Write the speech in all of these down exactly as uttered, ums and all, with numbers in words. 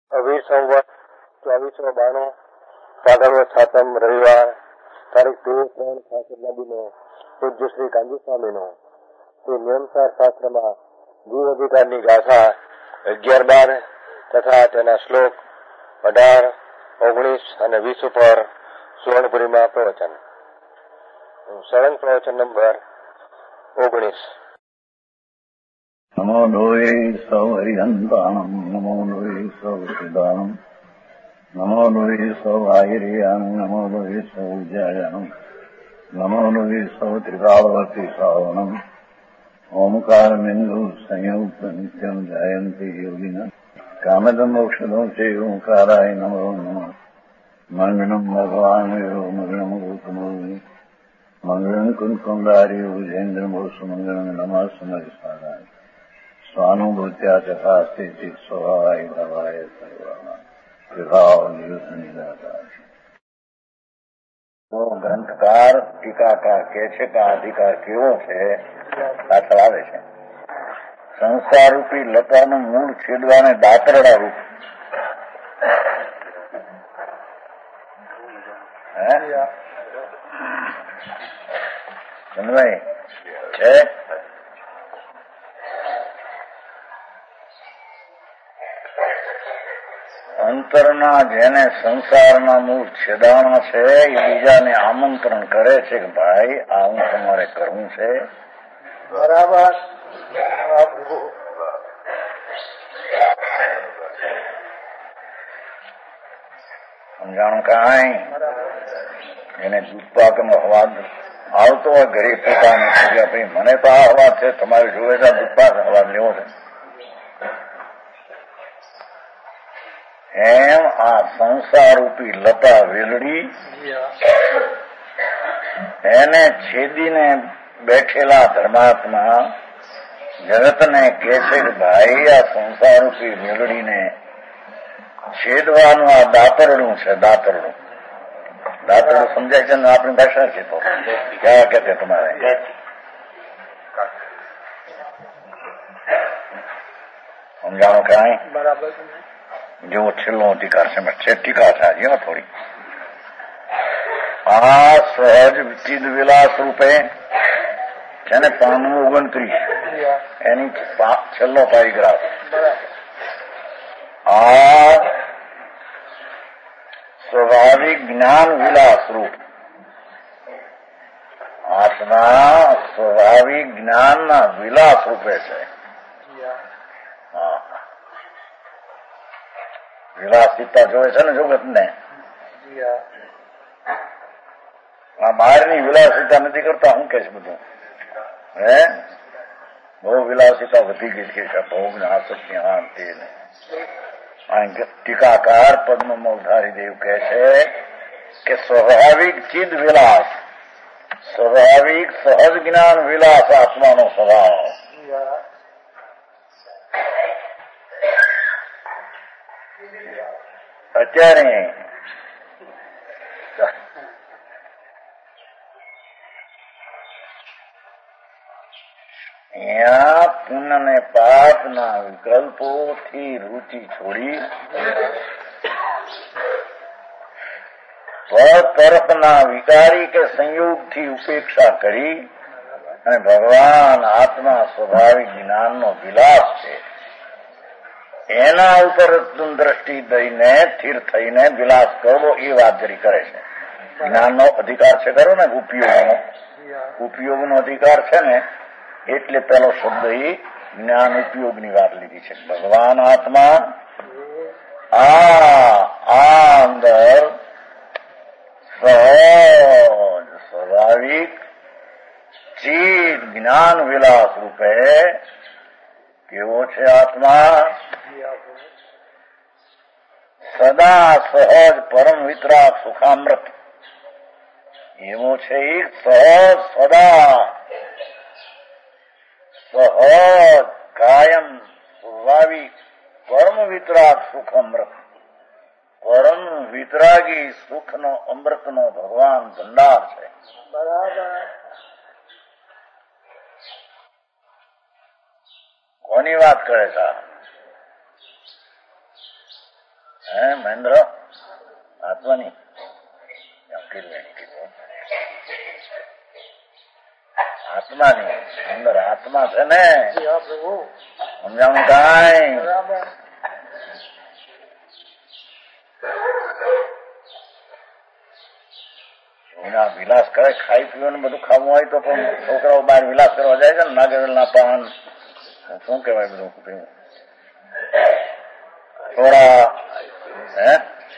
અભી સંવત ચોવીસો બાણું ભાદરવો સાતમ રવિવાર તારીખ બે ત્રણ સાસઠના દિને પૂજ્ય શ્રી કાંજી સ્વામીનો તે નિયમસાર શાસ્ત્રમાં જીવ અધિકારની ગાથા અગિયાર બાર તથા તેના શ્લોક અઢાર ઓગણીસ અને વીસ ઉપર સુવર્ણપુરીમાં પ્રવચન. સળંગ પ્રવચન નંબર ઓગણીસ. નમો લોહે સૌ હરિહંતાણમ નમો લોહે સૌ સિદ્ધાણમ નમો લોહે સૌ આહિર્યાણમ નમો લોહે સૌ જયાણમ નમો લોહે સૌ ત્રિકાળવતી શ્રાવણમ ઓમકાર બિંદુ સંયુક્ત નિત્યમ જયંતિ યોગિના કામદમ મોક્ષદો છે ઓંકારાય નમો નમઃ. મંગળમ ભગવાન મંગળમ ગૌતમો મંગળમ કુંકુંડાર્યો વિજેન્દ્રમો સુમંગળમ નમઃ સમરિસાદાય સ્વાનુભૂત્યા તથા સ્થિતિ સ્વભાવાય ભવાય સર્વમાં વિભાવ નિયુત નિરાકાર. તો ગ્રંથકાર ટીકાકાર કે છે કે આ અધિકાર કેવો છે પાછળ આવે છે. સંસાર રૂપી લતાનું મૂળ છેદવાને દાતરડા રૂપ સમજાય છે. અંતરના જેને સંસારના મૂળ છેદાણા છે એ બીજાને આમંત્રણ કરે છે કે ભાઈ આવું તમારે કરવું છે. બરાબર. સમજાણું કાંઈ એને દૂધપાકનો અવાજ આવતો હોય ઘરે પોતાને ભાઈ મને તો આ અવાજ છે, તમારે જોવે છે દૂધપાક અવાજ લેવો છે. એમ આ સંસારરૂપી લતા વેલડી એને છેદીને બેઠેલા ધર્માત્મા જગતને કે છે કે ભાઈ આ સંસારરૂપી વેલડીને છેદવાનું આ દાતરડું છે. દાતરડું દાતરડું સમજાય છે ને આપણી ભાષા છે તો ક્યાં કે તમારે સમજાણું કાંઈ બરાબર. જેવો છેલ્લો અધિકાર છે ટીકા છે આજે થોડી. આ સહજ ચિદ વિલાસ રૂપે છે ને પાનવું ઓગણત્રીસ એની છેલ્લો પેરેગ્રાફ. આ સ્વાભાવિક જ્ઞાન વિલાસ રૂપ આત્મા સ્વાભાવિક જ્ઞાનના વિલાસ રૂપે છે. વિલાસિતા જોવે છે ને જગત ને. આ બહારની વિલાસિતા નથી કરતા. હું કે છે બધું હે બહુ વિલાસિતા વધી ગઈ છે. ભોગ ને આસક્તિ આંતિ ટીકાકાર પદ્મ મોધારી દેવ કહે છે કે સ્વાભાવિક ચિદ વિલાસ સ્વાભાવિક સહજ જ્ઞાન વિલાસ આત્માનો સ્વભાવ. અત્યારે અહીંયા પુણ્ય ને પાપના વિકલ્પોથી રૂચિ છોડી સ્વતરફના વિકારી કે સંયોગથી ઉપેક્ષા કરી અને ભગવાન આત્મા સ્વાભાવિક જ્ઞાનનો વિલાસ છે એના ઉપર દ્રષ્ટિ દઈને સ્થિર થઈને વિલાસ કરવો એ વાત જરી કરે છે. જ્ઞાનનો અધિકાર છે ખરો ને ઉપયોગનો ઉપયોગનો અધિકાર છે ને એટલે પેલો શબ્દ એ જ્ઞાન ઉપયોગની વાત લીધી છે. ભગવાન આત્મા આ આ અંદર સહજ સ્વાભાવિક ચિદ જ્ઞાન વિલાસ રૂપે કેવો છે આત્મા? સદા સહજ પરમ વિતરાગ સુખામૃત એવો છે. સહજ સદા સહજ કાયમ સ્વાભાવિક પરમ વિતરાગ સુખ અમૃત પરમ વિતરાગી સુખનો અમૃતનો ભગવાન ભંડાર છે. બરાબર. કોની વાત કરે છે? હે મહેન્દ્ર આત્માની આત્માની અંદર આત્મા છે ને સમજાણું કાંઈ એના વિલાસ કરે ખાઈ પીવાનું બધું ખાવું હોય તો પણ છોકરાઓ બહાર વિલાસ કરવા જાય છે ને નાગેવેલના પાન શું કહેવાય બધું થોડા હે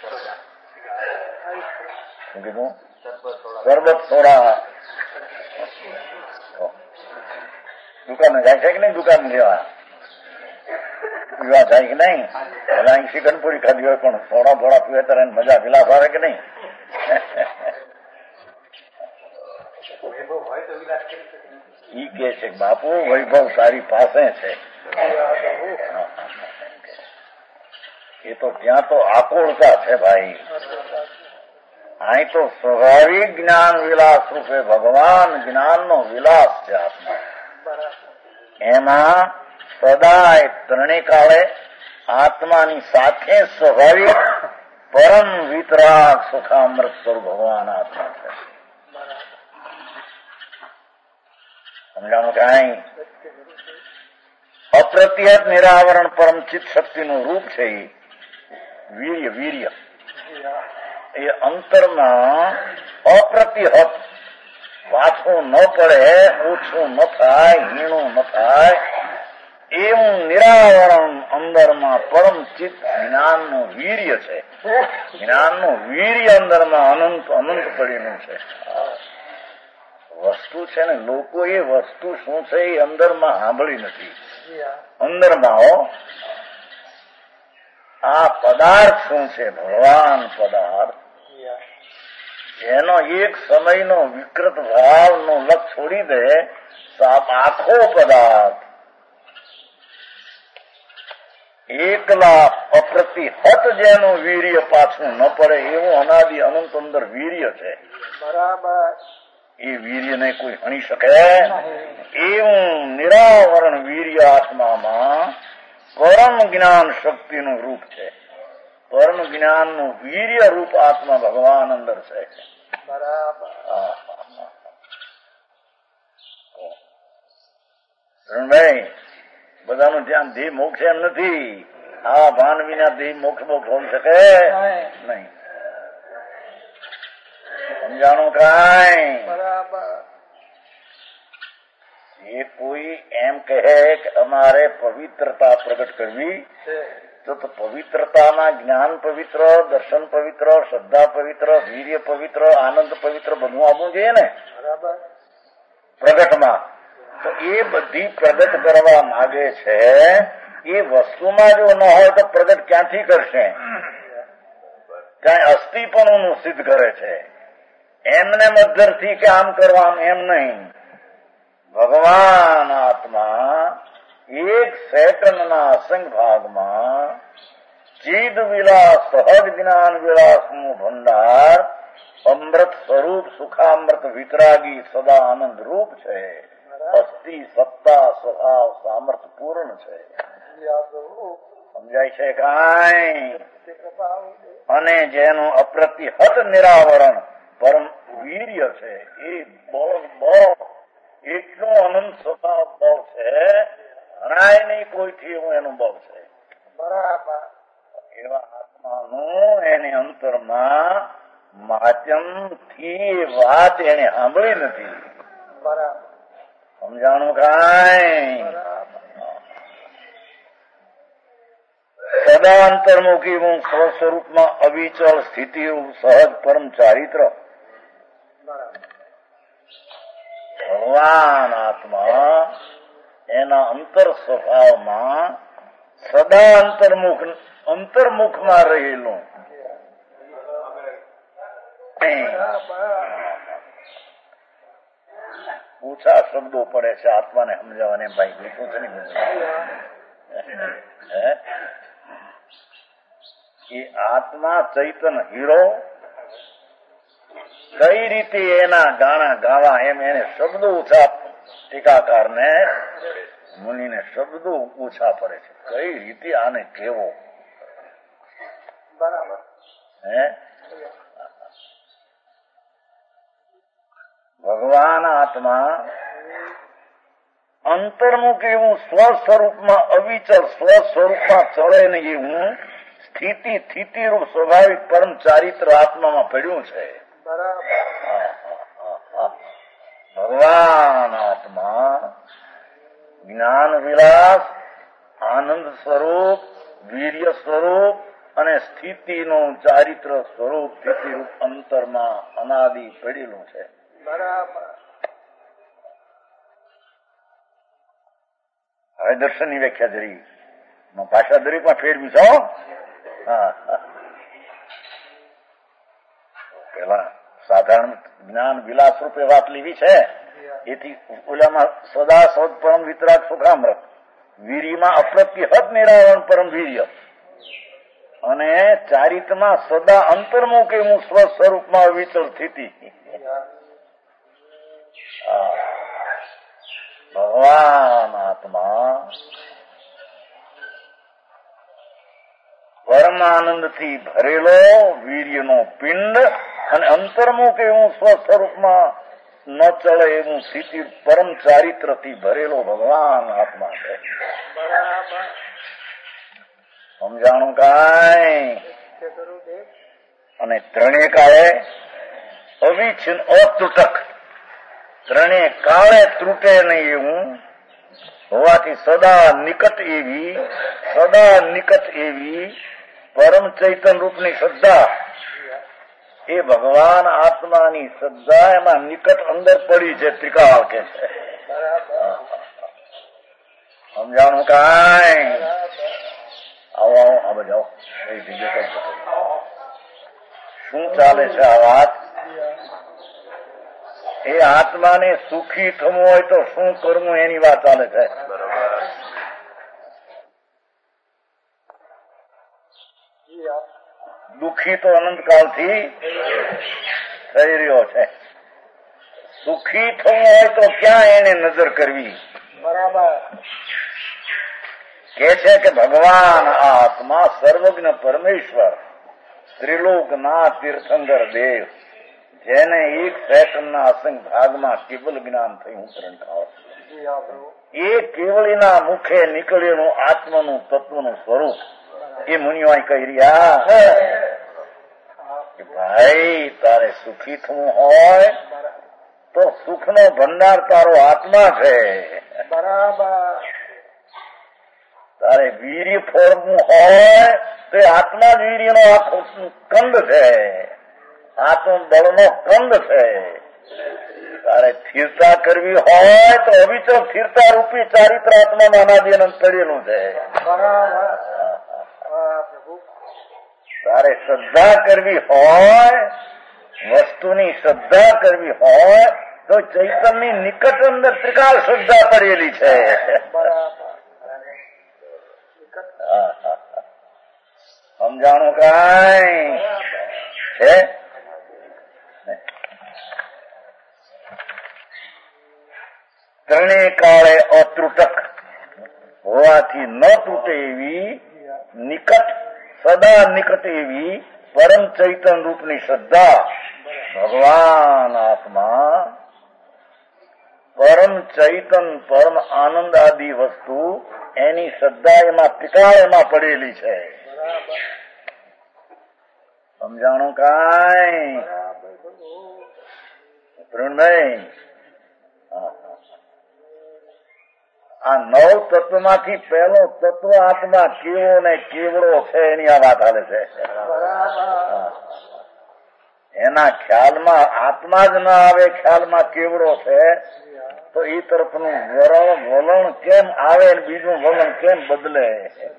શું કીધું શરબત થોડા દુકાને જાય છે કે નહીં દુકાન લેવા પીવા જાય કે નહીં પેલા અહીં ચિકનપુરી ખાધી હોય પણ થોડા થોડા પીવે ત્યારે મજા વિલાસ આવે કે નહીં ઈ કે છે બાપુ વૈભવ તારી પાસે છે એ તો ત્યાં તો આકુળતા છે ભાઈ અહીં તો સ્વાભાવિક જ્ઞાન વિલાસ રૂપે ભગવાન જ્ઞાનનો વિલાસ છે આત્મા એમાં સદાય ત્રણેય કાળે આત્માની સાથે સ્વાભાવિક પરમ વિતરાગ સુખામૃત સ્વરૂપ ભગવાન આત્મા છે સમજાણું કાંઈ અપ્રતિહત નિરાવરણ પરમ ચિત્ત શક્તિનું રૂપ છે એ વીર્ય વીર્ય એ અંતરમાં અપ્રતિહત પાછું ન પડે ઓછું ન થાય હીણું ન થાય એવું નિરાવરણ અંદરમાં પરમ ચિત્ત જ્ઞાનનું વીર્ય છે જ્ઞાનનું વીર્ય અંદરમાં અનંત અનંત પડેલું છે વસ્તુ છે ને લોકો એ વસ્તુ શું છે એ અંદરમાં સાંભળી નથી અંદરમાં હો આ પદાર્થ શું છે ભગવાન પદાર્થ એનો એક સમયનો વિકૃત ભાવનો લક્ષ છોડી દે તો આખો પદાર્થ એકલા અપ્રતિહત જેનું વીર્ય પાછું ન પડે એવું અનાદિ અનંત અંદર વીર્ય છે બરાબર એ વીર્યને કોઈ હણી શકે એવું નિરાવરણ વીર્ય આત્મામાં પરમ જ્ઞાન શક્તિનું રૂપ છે પરમ જ્ઞાનનું વીર્ય રૂપ આત્મા ભગવાન અંદર છે બરાબર ભાઈ બધાનું ધ્યાન દેહ મોક્ષ એમ નથી આ ભાન વિના દેહ મોક્ષ મોક્ષ હોઈ શકે નહીં સમજાણું કાંઈ એ કોઈ એમ કહે કે અમારે પવિત્રતા પ્રગટ કરવી તો પવિત્રતાના જ્ઞાન પવિત્ર દર્શન પવિત્ર શ્રદ્ધા પવિત્ર વીર્ય પવિત્ર આનંદ પવિત્ર બધું આપવું જોઈએ ને પ્રગટમાં તો એ બધી પ્રગટ કરવા માંગે છે એ વસ્તુમાં જો ન હોય તો પ્રગટ ક્યાંથી કરશે ક્યાંય અસ્થિપણું સિદ્ધ કરે છે એમને મધ્યથી કે આમ કરવાનું એમ નહીં ભગવાન આત્મા એક સેકન્ડના અસંગ ભાગમાં ચિદ વિલાસ સહજ જ્ઞાન વિલાસનું ભંડાર અમૃત સ્વરૂપ સુખામૃત વિતરાગી સદા આનંદ રૂપ છે અસ્થિ સત્તા સ્વભાવ સામર્થ્ય પૂર્ણ છે સમજાય છે કાંઈ અને જેનું અપ્રતિહત નિરાવરણ પરમ વીર્ય છે એ બહુ બહુ એટલો અનંત સ્વભાવ બહુ છે હણાય નહીં કોઈથી એવું એનું બહુ છે બરાબર એવા આત્માનું એની અંતરમાં માધ્યમ થી વાત એને સાંભળી નથી બરાબર સમજાણું કાંઈ સદા અંતર્મુખી હું સ્વસ્વરૂપમાં અવિચળ સ્થિતિ સહજ પરમ ચારિત્ર ભગવાન આત્મા એના અંતર સ્વભાવમાં સદા અંતર્મુખ અંતર્મુખમાં રહેલું ઓછા શબ્દો પડે છે આત્માને સમજાવવાને ભાઈ લીધું છે ને એ આત્મા ચૈતન હીરો કઈ રીતે એના ગાણા ગાવા એમ એને શબ્દો ઓછા ટીકાકારને મુનિને શબ્દો ઓછા પડે છે કઈ રીતે આને કેવો હે ભગવાન આત્મા અંતર્મુખ એવું સ્વ સ્વરૂપમાં અવિચળ સ્વ સ્વરૂપમાં ચડે નહીં એવું સ્થિતિ સ્થિતિરૂપ સ્વાભાવિક પરમ ચારિત્ર આત્મામાં પડ્યું છે. ભગવાન આત્મા જ્ઞાન વિલાસ આનંદ સ્વરૂપ વીર્ય સ્વરૂપ અને સ્થિતિનું ચારિત્ર સ્વરૂપ સ્થિતિરૂપ અંતરમાં અનાદિ પડેલું છે. હવે દર્શનની વ્યાખ્યા જરી ભાષા દરેક માં ફેરવી છો. પેલા સાધારણ જ્ઞાન વિલાસ રૂપે વાત લેવી છે. એથી ઓલામાં સદા સદ પરમ વિતરાગ સુખામૃત, વીર્યમાં અપ્રત્યહત નિરાવરણ પરમ વીર્ય, અને ચારિત્રમાં સદા અંતર્મુખ એવું સ્વ સ્વરૂપમાં વિચળ સ્થિતિ. ભગવાન આત્મા પરમાનંદ થી ભરેલો વીર્યનો પિંડ અને અંતર્મુખ એવું સ્વ સ્વરૂપમાં ન ચડે એવું સ્થિતિ પરમ ચારિત્ર થી ભરેલો ભગવાન આત્મા છે. સમજાણું કાંઈ? અને ત્રણે કાળે અવિચ્છિન્ન અતૂટક, ત્રણે કાળે ત્રુટે નહીં એવું હોવાથી સદા નિકટ એવી સદા નિકટ એવી પરમ ચૈતન રૂપની શ્રદ્ધા, એ ભગવાન આત્માની શ્રદ્ધા એમાં નિકટ અંદર પડી છે. ત્રિકાળ કે છે. સમજાણું કાંઈ? આવો આવો આ બધા શું ચાલે છે આ વાત? એ આત્માને સુખી થવું હોય તો શું કરવું એની વાત ચાલે છે. દુઃખી તો અનંતકાળથી થઈ રહ્યો છે. સુખી થવું હોય તો ક્યાં એને નજર કરવી? બરાબર કે છે કે ભગવાન આત્મા સર્વજ્ઞ પરમેશ્વર ત્રિલોકના તીર્થંકર દેવ, જેને એક સેકન્ડના અસંગ ભાગમાં કેવલ જ્ઞાન થયું ત્રણ એ કેવળીના મુખે નીકળેલું આત્માનું તત્વનું સ્વરૂપ એ મુનિઓ કહી રહ્યા કે ભાઈ તારે સુખી થવું હોય તો સુખનો ભંડાર તારો આત્મા છે. બરાબર. તારે વીર્ય ફોરવું હોય તો આત્મા જ વીર્યનો કંદ છે, આત્મબળનો કંદ છે. તારે સ્થિરતા કરવી હોય તો અવિચળ સ્થિરતા રૂપી ચારિત્ર આત્મામાં અનાદિ અનંત પડેલું છે. તારે શ્રદ્ધા કરવી હોય, વસ્તુની શ્રદ્ધા કરવી હોય તો ચૈતનની નિકટ અંદર ત્રિકાળ શ્રદ્ધા પડેલી છે. સમજાણું કાંઈ છે? ત્રણે કાળે અતૂટક હોવાથી ન તૂટે એવી નિકટ સદા નિકટ એવી પરમ ચૈતન રૂપની શ્રદ્ધા ભગવાન આત્મા પરમ ચૈતન પરમ આનંદ આદિ વસ્તુ એની શ્રદ્ધા એમાં ત્રિકાળ એમાં પડેલી છે. સમજાણું કાંઈ? પ્રવીણભાઈ, આ નવ તત્વમાંથી પહેલો તત્વ આત્મા કેવો ને કેવડો છે એની આ વાત હાલે છે. એના ખ્યાલમાં આત્મા જ ના આવે, ખ્યાલમાં કેવડો છે તો એ તરફનું વલણ વલણ કેમ આવે ને બીજું વલણ કેમ બદલે?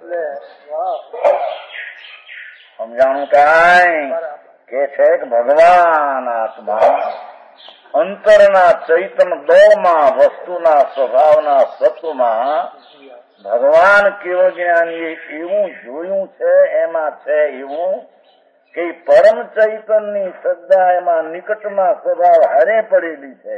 સમજાણું કાંઈ? કે છે કે ભગવાન આત્મા અંતરના ચૈતન દોમાં વસ્તુના સ્વભાવના સત્વમાં ભગવાન કેવળ જ્ઞાનીએ એવું જોયું છે, એમાં છે એવું કે પરમ ચૈતનની શ્રદ્ધા એમાં નિકટમાં સ્વભાવ હરે પડેલી છે.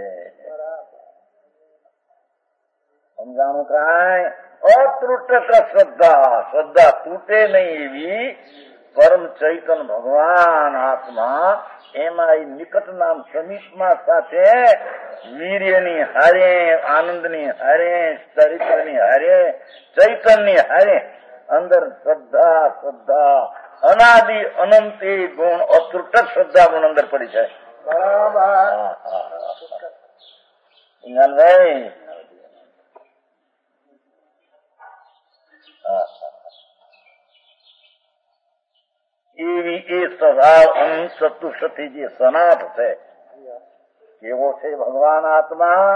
સમજાણું કાંઈ? અતૂટક શ્રદ્ધા, શ્રદ્ધા તૂટે નહીં એવી પરમ ચૈતન ભગવાન આત્મા એમાં એ નિકટના સમીપમાં સાથે વીર્યની હારે, આનંદની હારે, ચરિત્રની હારે, ચૈતનની હારે અંદર શ્રદ્ધા શ્રદ્ધા અનાદિ અનંત એ ગુણ અતૃટક શ્રદ્ધા ગુણ અંદર પડી જાય. ભાઈ એવી એ સ્વભાવ અનંત ચતુષ્થી જે સનાથ છે કેવો છે ભગવાન આત્મા.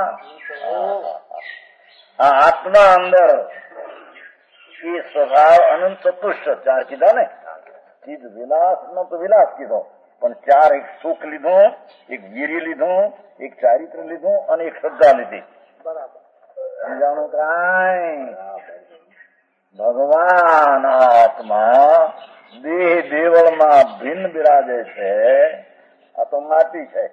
આ આત્મા અંદર એ સ્વભાવ અનંત ચતુષ્ટ ચાર કીધા ને, ચીજ વિલાસ નો તો વિલાસ કીધો, પણ ચાર, એક સુખ લીધું, એક વીર્ય લીધું, એક ચારિત્ર લીધું અને એક શ્રદ્ધા લીધી. સમજાણું કાંઈ? ભગવાન આત્મા દેહ દેવળમાં ભિન્ન બિરાજે છે. આ તો માટી છે,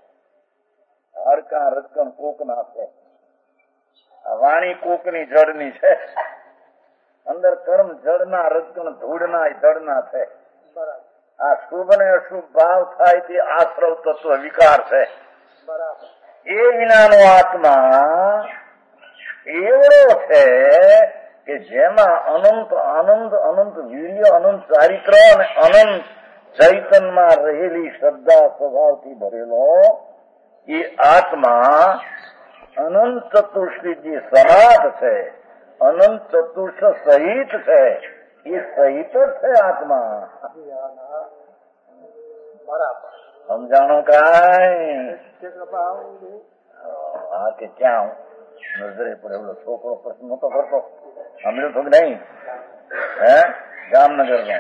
હડકા રજકણ કોકના છે, આ વાણી કોકની જડની છે, અંદર કર્મ જડના રજકણ ધૂળના જડના છે. આ શુભ ને અશુભ ભાવ થાય તે આશ્રવ તત્વ વિકાર છે. એ વિનાનો આત્મા એવડો છે કે જેમાં અનંત આનંદ, અનંત વીર્ય, અનંત ચારિત્ર અને અનંત ચૈતનમાં રહેલી શ્રદ્ધા સ્વભાવથી ભરેલો એ આત્મા અનંત ચતુષ્ટી જે સનાથ છે, અનંત ચતુષ્ટ સહિત છે, એ સહિત જ છે આત્મા. સમજાણું કાંઈ? હા કે ક્યાં નજરે પડે એવડો છોકરો પ્રશ્ન નતો કરતો, સમજો તો નહીં? હે જામનગર નો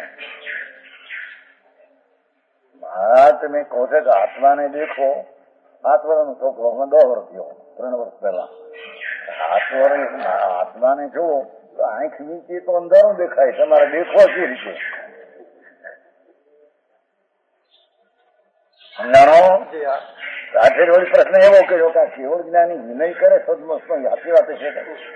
મહારાજ તમે કહો છો કે આત્માને દેખો. સાત વર્ષનો છોકરો દસ વર્ષ થયો, ત્રણ વર્ષ પહેલા. સાત વર્ષ આત્માને જુઓ તો આંખ નીચે તો અંધારું દેખાય, તમારે દેખવો કઈ રીતે? સમજાણો? સાથે વળી પ્રશ્ન એવો કર્યો કે કેવળ જ્ઞાની વિનય કરે સદમસ્ત નો યાતી વાત છે.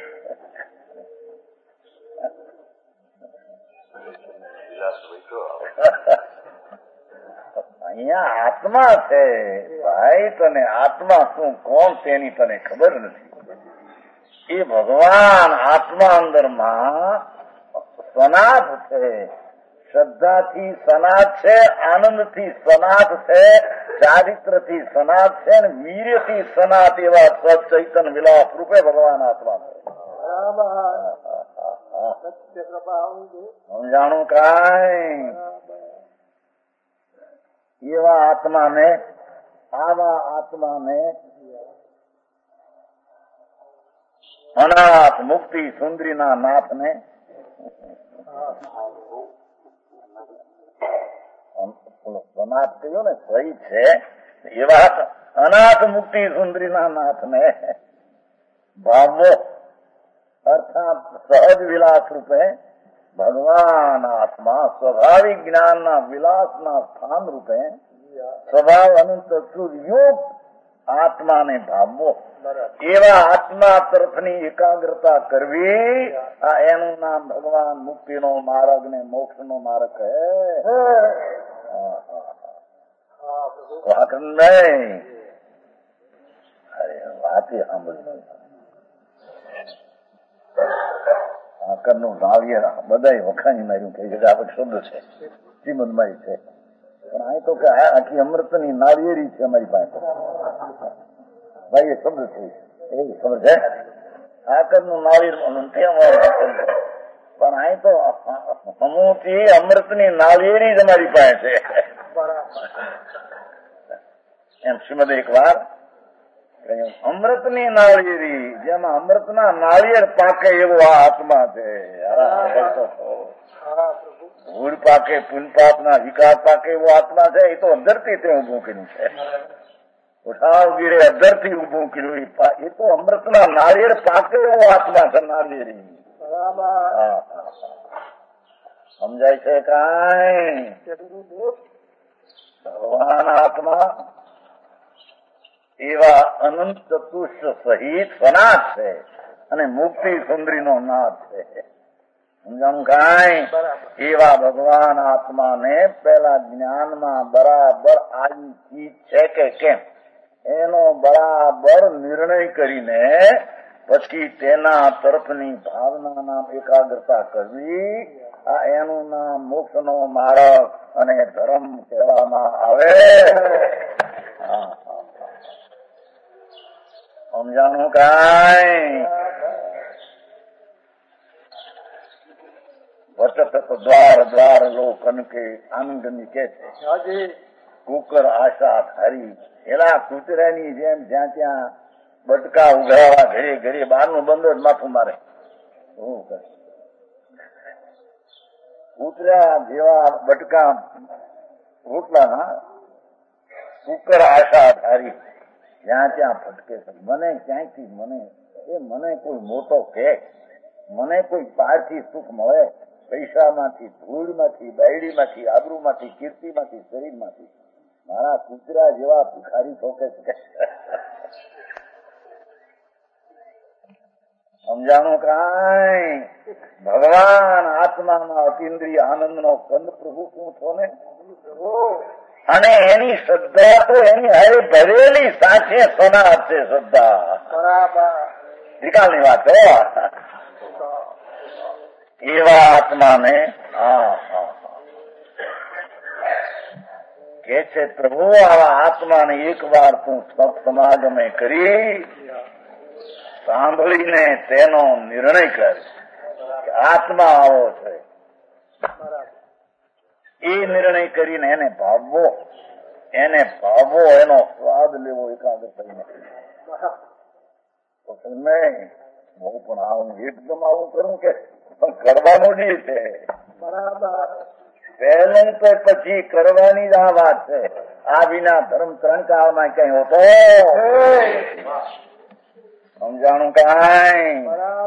અહીંયા આત્મા છે ભાઈ, તને આત્મા શું કોણ તેની તને ખબર નથી. એ ભગવાન આત્મા અંદરમાં સનાથ છે, શ્રદ્ધાથી સનાથ છે, આનંદથી સનાથ છે, ચારિત્રથી સનાથ છે, અને વીર્યથી સનાથ એવા સચૈતન વિલાસ રૂપે ભગવાન આત્મા છે. સમજાણું કાંઈ? એવા આત્માને, આવા આત્માને અનાથ મુક્તિ સુંદરીના નાથને સનાથ કહ્યું ને, સહી છે. એવા અનાથ મુક્તિ સુંદરીના નાથને ભાવો અર્થાત સહજ વિલાસ રૂપે ભગવાન આત્મા સ્વાભાવિક જ્ઞાનના વિલાસના સ્થાન રૂપે સ્વભાવ અનંત યુક્ત આત્માને ભાવવો. એવા આત્મા તરફની એકાગ્રતા કરવી, આ એનું નામ ભગવાન મુક્તિનો માર્ગ ને મોક્ષનો માર્ગ છે. નહીં અરે વાત સાંભળી આકરનું નાળિયેર બધા વખાણી માર્યું કે જગાવટ શબ્દ છે, શ્રીમદમાં છે, પણ આ તો કે આખી અમૃતની નાળિયેરી છે અમારી પાસે. ભાઈ એ શબ્દ છે, એવી ખબર છે. આકરનું નાળિયેર પણ આ તો સમૂહથી અમૃતની નાળિયેરી જ અમારી પાસે છે. એમ શ્રીમદ એક વાર અમૃતની નાળિયેરી, જેમાં અમૃતના નાળિયેર પાકે એવો આ આત્મા છે. ભૂલ પાકે, પુનપાપ ના વિકાર પાકે એવો આત્મા છે. એ તો અંદરથી તે ઉભું કર્યું છે. ઉઠાવ ગીરે અંદરથી ઉભું કર્યું. એ તો અમૃતના નાળિયેર પાકે એવો આત્મા છે. નાળિયેરી સમજાય છે કાંઈ? ભગવાન આત્મા એવા અનંત ચતુષ્ટ સહિત સનાથ છે અને મુક્તિ સુંદરીનો નાથ છે. સમજાણું કાંઈ? એવા ભગવાન આત્માને પેલા જ્ઞાનમાં બરાબર આવી ચીજ છે કે કેમ એનો બરાબર નિર્ણય કરીને પછી તેના તરફની ભાવનાના એકાગ્રતા કરવી. આ એનું નામ મોક્ષનો માર્ગ અને ધર્મ કહેવામાં આવે. સમજાણું કાંઈ? વટત દ્વાર દ્વાર લોકન કે આનંદની કે છે કુકર આશા ધારી. એલા કૂતરાની જેમ જ્યાં ત્યાં બટકા ઉઘાડવા ઘરે ઘરે બહારનું બંધ જ માથું મારે. શું કરે? કૂતરા જેવા બટકા રોટલાના કુકર આશા ધારી જ્યાં ત્યાં ફટકે છે. મને ક્યાંયથી મને એ મને કોઈ મોટો કે મને કોઈ બહારથી સુખ મળે, પૈસામાંથી, ધૂળમાંથી, બાયડીમાંથી, આબરૂમાંથી, કીર્તિમાંથી, શરીરમાંથી. મારા કૂતરા જેવા ભિખારી ઠોકે છે. સમજાણું કાંઈ? ભગવાન આત્માના અતિન્દ્રિય આનંદનો કંદ પ્રભુ શું છો ને, અને એની શ્રદ્ધા તો એની હારે ભરેલી સાચે સોના છે શ્રદ્ધા. નિકાલની વાત કહો. એવા આત્માને હા હા કે છે પ્રભુ આવા આત્માને એક વાર તું સમાગમે કરી સાંભળીને તેનો નિર્ણય કર કે આત્મા આવો છે. એ નિર્ણય કરીને એને ભાવવો, એને ભાવવો, એનો સ્વાદ લેવો એકાગ્ર થઈને. નહીં હું પણ આવું એકદમ આવું કરું કે કરવાનું નહીં છે. પહેલું તો પછી કરવાની જ આ વાત છે. આ વિના ધર્મ ત્રણ કાળમાં કઈ હોતો. સમજાણું કાંઈ?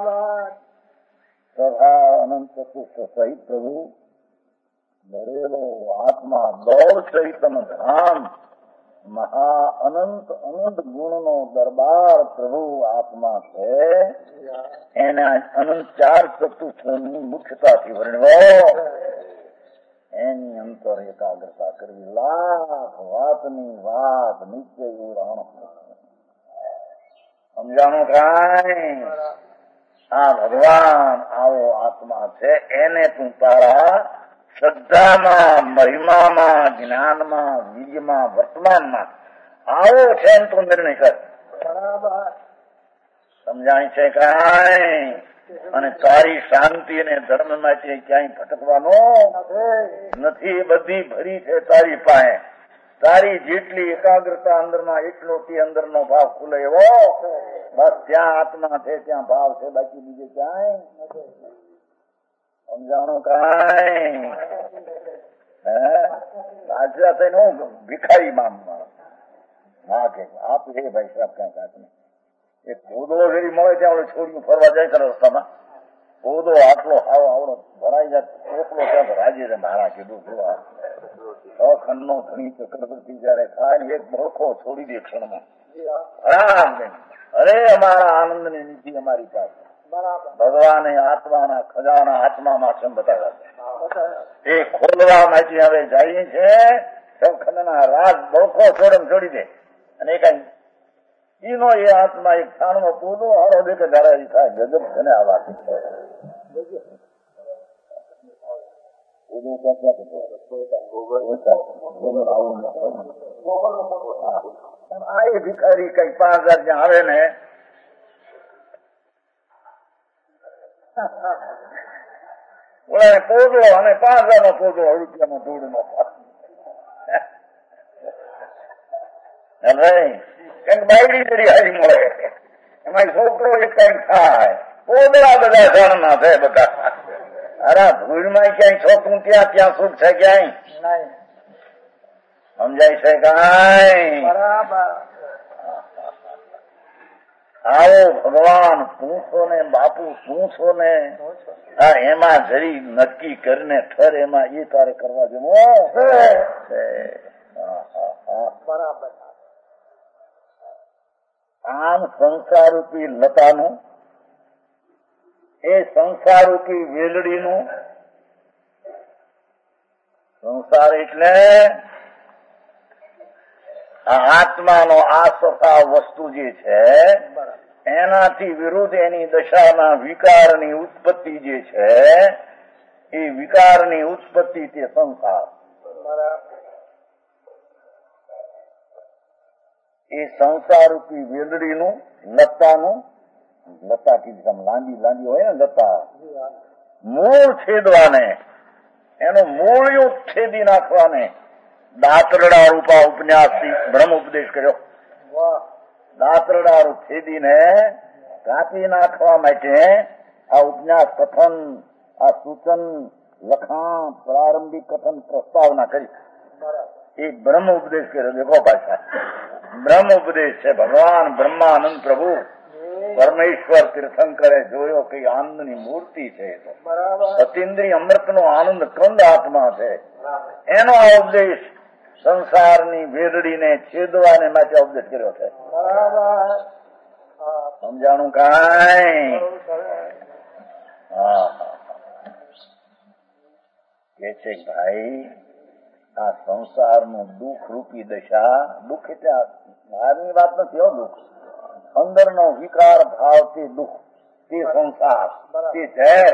સદા અનંત ચતુષ્ટ સહિત પ્રભુ ભરેલો આત્મા દોડ ચૈતન ધામ મહા અનંત અનંત ગુણનો દરબાર પ્રભુ આત્મા છે. એના અનંત ચાર ચતુષ્ટની મુખ્યતાથી વર્ણવો. એની અંતર એકાગ્રતા કરવી. લાખ વાતની વાત નિત્ય ઉરાણ. સમજાણું કાંઈ? આ ભગવાન આવો આત્મા છે. એને તું તારા શ્રદ્ધામાં, મહિમામાં, જ્ઞાનમાં, વીર્યમાં, વર્તમાનમાં આવો છે એમ તું નિર્ણય કર. સમજાય છે કાંઈ? અને તારી શાંતિ અને ધર્મ માંથી ક્યાંય ભટકવાનો નથી. બધી ભરી છે તારી પાસે. તારી જેટલી એકાગ્રતા અંદરમાં એટલો તે અંદરનો ભાવ ખુલે એવો. બસ ત્યાં આત્મા છે ત્યાં ભાવ છે, બાકી બીજે ક્યાંય. સમજાણું કાંઈ? સાચા થઈને હું ભિખારી મામ હા કે આપ હે ભાઈ સાહેબ ક્યાં કાંઈ એ કોદળો જરી મળે ત્યાં આપણે છોડીને ફરવા જાય છે રસ્તામાં. કોદળો આટલો આવો આવડો ભરાઈ જાય ટોકલો ત્યાં તો રાજી છે. મારા કીધું જોવા અખંડ નો ઘણી ચક્રવર્તી જયારે થાય ને એક બળખો છોડી દે ક્ષણમાં. અરે અમારા આનંદ ની નીતિ અમારી પાસે ભગવાને આત્માના ખજાના આત્મામાં છે બતાવ્યા. એ ખોલવા માટે હવે જઈએ છે. સૌખંડના રાજ બળખો છોડે છોડી દે અને કઈ ઈનો એ આત્મા એક ક્ષણમાં પૂરો હારો દેખે ત્યારે થાય. ગજબ છે ને આ વાત. આ એ ભિખારી કઈક પાંચ હજાર જ્યાં આવે ને ઓલા પોદો અને પાંચ હજાર નો પોદો રૂપિયાનો ધૂળ નો કઈક બાયડી જરી હારી મળે એમાં છોકરો એક કઈક થાય. પોદળા બધા ઝાડના છે બધા. અરે ધૂળમાં ક્યાંય છોકરું ત્યાં ત્યાં સુખ છે ક્યાંય. સમજાય છે કાંઈ? આવો ભગવાન તું છો ને બાપુ તું છો ને હા એમાં જરી નક્કી કરીને ઠર એમાં એ તારે કરવા જેવો. આમ સંસાર રૂપી લતાનું એ સંસારરૂપી વેલડીનું, સંસાર એટલે આ આત્માનો આ સ્વભાવ વસ્તુ જે છે એનાથી વિરુદ્ધ એની દશાના વિકારની ઉત્પત્તિ જે છે એ વિકારની ઉત્પત્તિ તે સંસાર. એ સંસારરૂપી વેલડીનું, લતાનું, લતા કીધી લાંબી લાંબી હોય ને લતા, મૂળ છેદવાને, એનું મૂળિયું છેદી નાખવાને દાતરડા રૂપા ઉપન્યાસથી બ્રહ્મ ઉપદેશ કર્યો. દાતરડા રૂપ છેદીને કાપી નાખવા માટે આ ઉપન્યાસ કથન, આ સૂચન, લખાણ, પ્રારંભિક કથન પ્રસ્તાવના કરી. એ બ્રહ્મ ઉપદેશ કર્યો. દેખો પાછા બ્રહ્મ ઉપદેશ છે. ભગવાન બ્રહ્માનંદ પ્રભુ પરમેશ્વર તીર્થંકરે જોયો કે આનંદની મૂર્તિ છે, અતિન્દ્રિય અમૃતનો આનંદ કંદ આત્મા છે. એનો આ ઉપદેશ સંસારની વેદડીને છેદવાને માટે ઉપદેશ કર્યો છે. સમજાણું કાંઈ? હા, કે છે ભાઈ આ સંસારનું દુઃખ રૂપી દશા, દુઃખ એટલે બહારની વાત નથી, દુઃખ અંદરનો વિકાર ભાવ તે દુઃખ, તે સંસાર, તે ઝેર.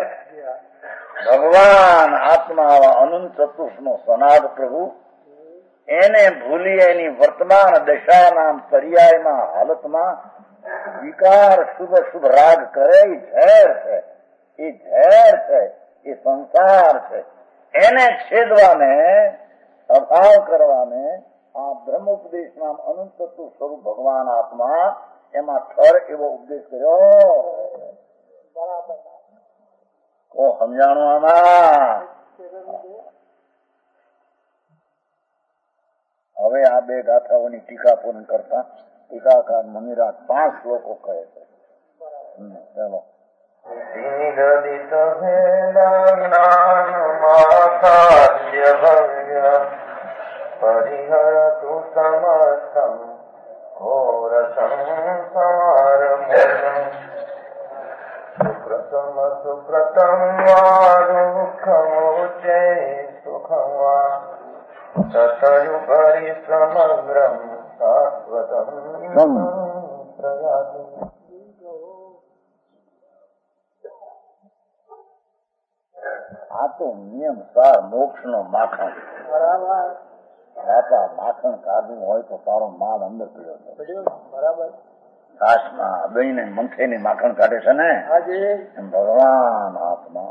ભગવાન આત્મા અનંત ચતુર્થનો સનાદ પ્રભુ એને ભૂલી એની વર્તમાન દશાના પર્યાયમાં હાલતમાં વિકાર શુભ શુભ રાગ કરે. એ ઝેર છે, એ ઝેર છે, એ સંસાર છે. એને છેદવાને, અભાવ કરવાને આ બ્રહ્મ ઉપદેશ નામ અનંત ચતુર સ્વરૂપ ભગવાન આત્મા એમાં ઠર એવો ઉપદેશ કર્યો. કો સમજાણું આમાં? હવે આ બે ગાથાઓની ટીકા પૂર્ણ કરતા ટીકાકાર મનિરાજ પાંચ શ્લોકો કહે છે. ચાલો. નિગદિત જ્ઞાન માસાદ્ય ભવ્ય પરિહરતુ સમસ્તમ ઘોર સંસાર સુપ્રતમ સુપ્રતમ વા દુઃખમ ઉચ્ચે સુખમ વા તતયુપરી સમગ્રમ શાશ્વતમ પ્રયાતિ. આ તો નિયમ સાર મોક્ષ નો માખણ. બાપા માખણ કાઢવું હોય તો તારો માલ અંદર પીડ્યો છે. બરાબર. છાશમાં દહીં ને મંથે ની માખણ કાઢે છે ને, એમ ભગવાન આત્મા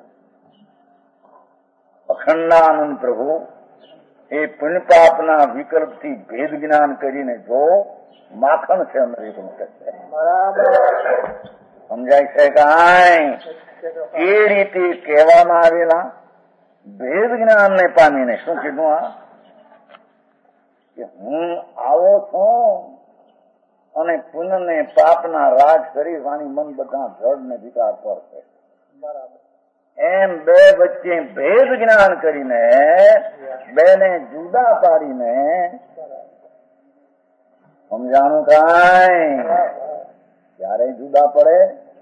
અખંડાનંદ પ્રભુ એ પુણ્ય પાપના વિકલ્પથી ભેદ જ્ઞાન કરીને જો માખણ છે અંદર એક મૂકે છે. સમજાય છે કાંઈ? એ રીતે કહેવામાં આવેલા ભેદ જ્ઞાન ને પામીને શું કીધું? આ કે હું આવો છું અને પુણ્ય ને પાપના રાજ કરી વાણી મન બધા જડ ને વિકાર પર છે. એમ બે વચ્ચે ભેદ જ્ઞાન કરીને બેને જુદા પાડીને સમજાણું કાંઈ? ક્યારે જુદા પડે?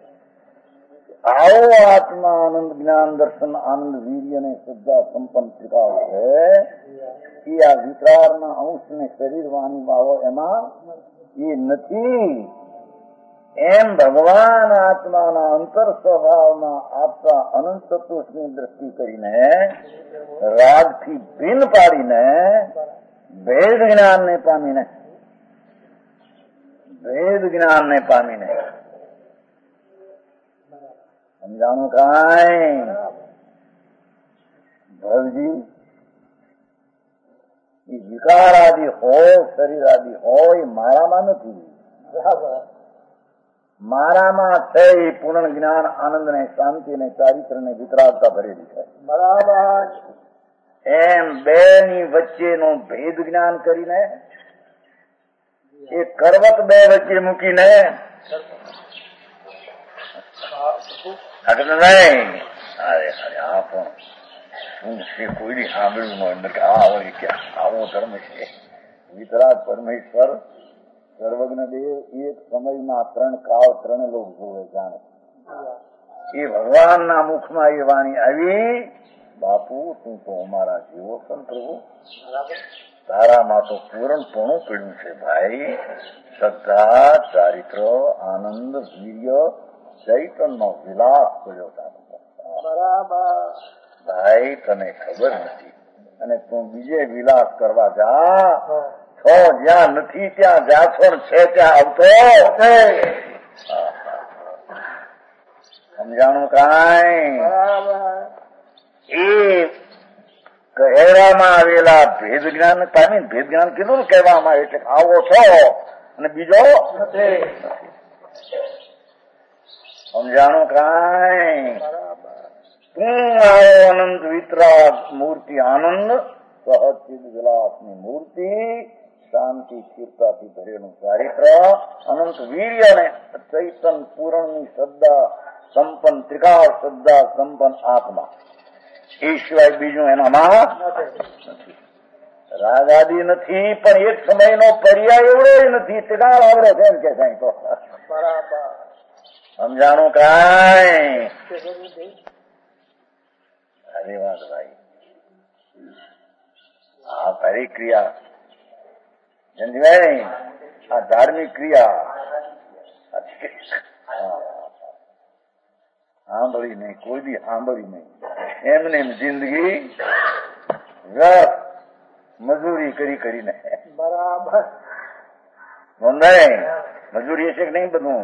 આવો આત્મા આનંદ જ્ઞાન દર્શન આનંદ વીર્ય ને શ્રદ્ધા સંપન્ન ત્રિકાળ છે. એ આ વિકારના અંશ ને શરીર વાણી વાવો એમાં એ નથી. એમ ભગવાન આત્માના અંતર સ્વભાવમાં આપતા અનંત ચતુર્થની દ્રષ્ટિ કરીને રાગથી ભિન્ન પાડીને ભેદ જ્ઞાનને પામીને ભેદ જ્ઞાનને પામીને સમજાણું કાંઈ? ભવજી એ વિકાર આદિ હોય, શરીર આદિ હોય, મારામાં નથી. મારામાં છે એ પૂર્ણ જ્ઞાન આનંદ ને શાંતિ ને ચારિત્ર ને વિતરાગતા ભરેલી છે. બરાબર. એમ બે ની વચ્ચેનો ભેદ જ્ઞાન કરીને એ કરવત બે વચ્ચે મૂકીને નહીં. અરે અરે આ પણ શું છે? કોઈ સાંભળ્યું ન અંદર કે આ હોય ક્યાં આવો ધર્મ છે. વિતરાગ પરમેશ્વર સર્વજ્ઞ દેવ એક સમયમાં ત્રણ કાળ ત્રણ લોક જોવે જાણે. એ ભગવાનના મુખમાં એ વાણી આવી, બાપુ તું તો અમારા જેવો પણ પ્રભુ, તારામાં તો પૂરણપણું પડ્યું છે ભાઈ. શ્રદ્ધા, ચારિત્ર, આનંદ, વીર્ય, ચૈતનનો વિલાસ કર્યો તારો. ભાઈ તને ખબર નથી, અને તું બીજે વિલાસ કરવા જા છો, જ્યાં નથી ત્યાં જાશો, છે ત્યાં આવતો. સમજાણું કાંઈ? એ કહેવામાં આવેલા ભેદ જ્ઞાન પામી, ભેદ જ્ઞાન કીધું ને કહેવામાં આવે એટલે આવો છો અને બીજો સમજાણું કાંઈ? તું આવો અનંત વિતરાગ મૂર્તિ, આનંદ સહચિદ વિલાસની મૂર્તિ, શાંતિ સ્થિરતાથી ભરેલું ચારિત્ર, અનંત વીર્ય ને ચૈતન પૂરણની શ્રદ્ધા સંપન્ન, ત્રિકાળ શ્રદ્ધા સંપન્ન આત્મા, એ સિવાય બીજું એનામાં નથી. રાગાદી નથી, પણ એક સમયનો પર્યાય એવડો નથી, ત્રિકાળ આવડો છે એમ કે સાંઈ તો સમજાણું કાંઈ? અરે વાત ભાઈ, આ તારી ક્રિયા સમજાય, આ ધાર્મિક ક્રિયા સાંભળી નહીં, કોઈ બી સાંભળી નહીં, એમને એમ જિંદગી વ્યર્થ મજૂરી કરી કરીને. બરાબર નોંધાય? મજૂરી હશે કે નહીં? બધું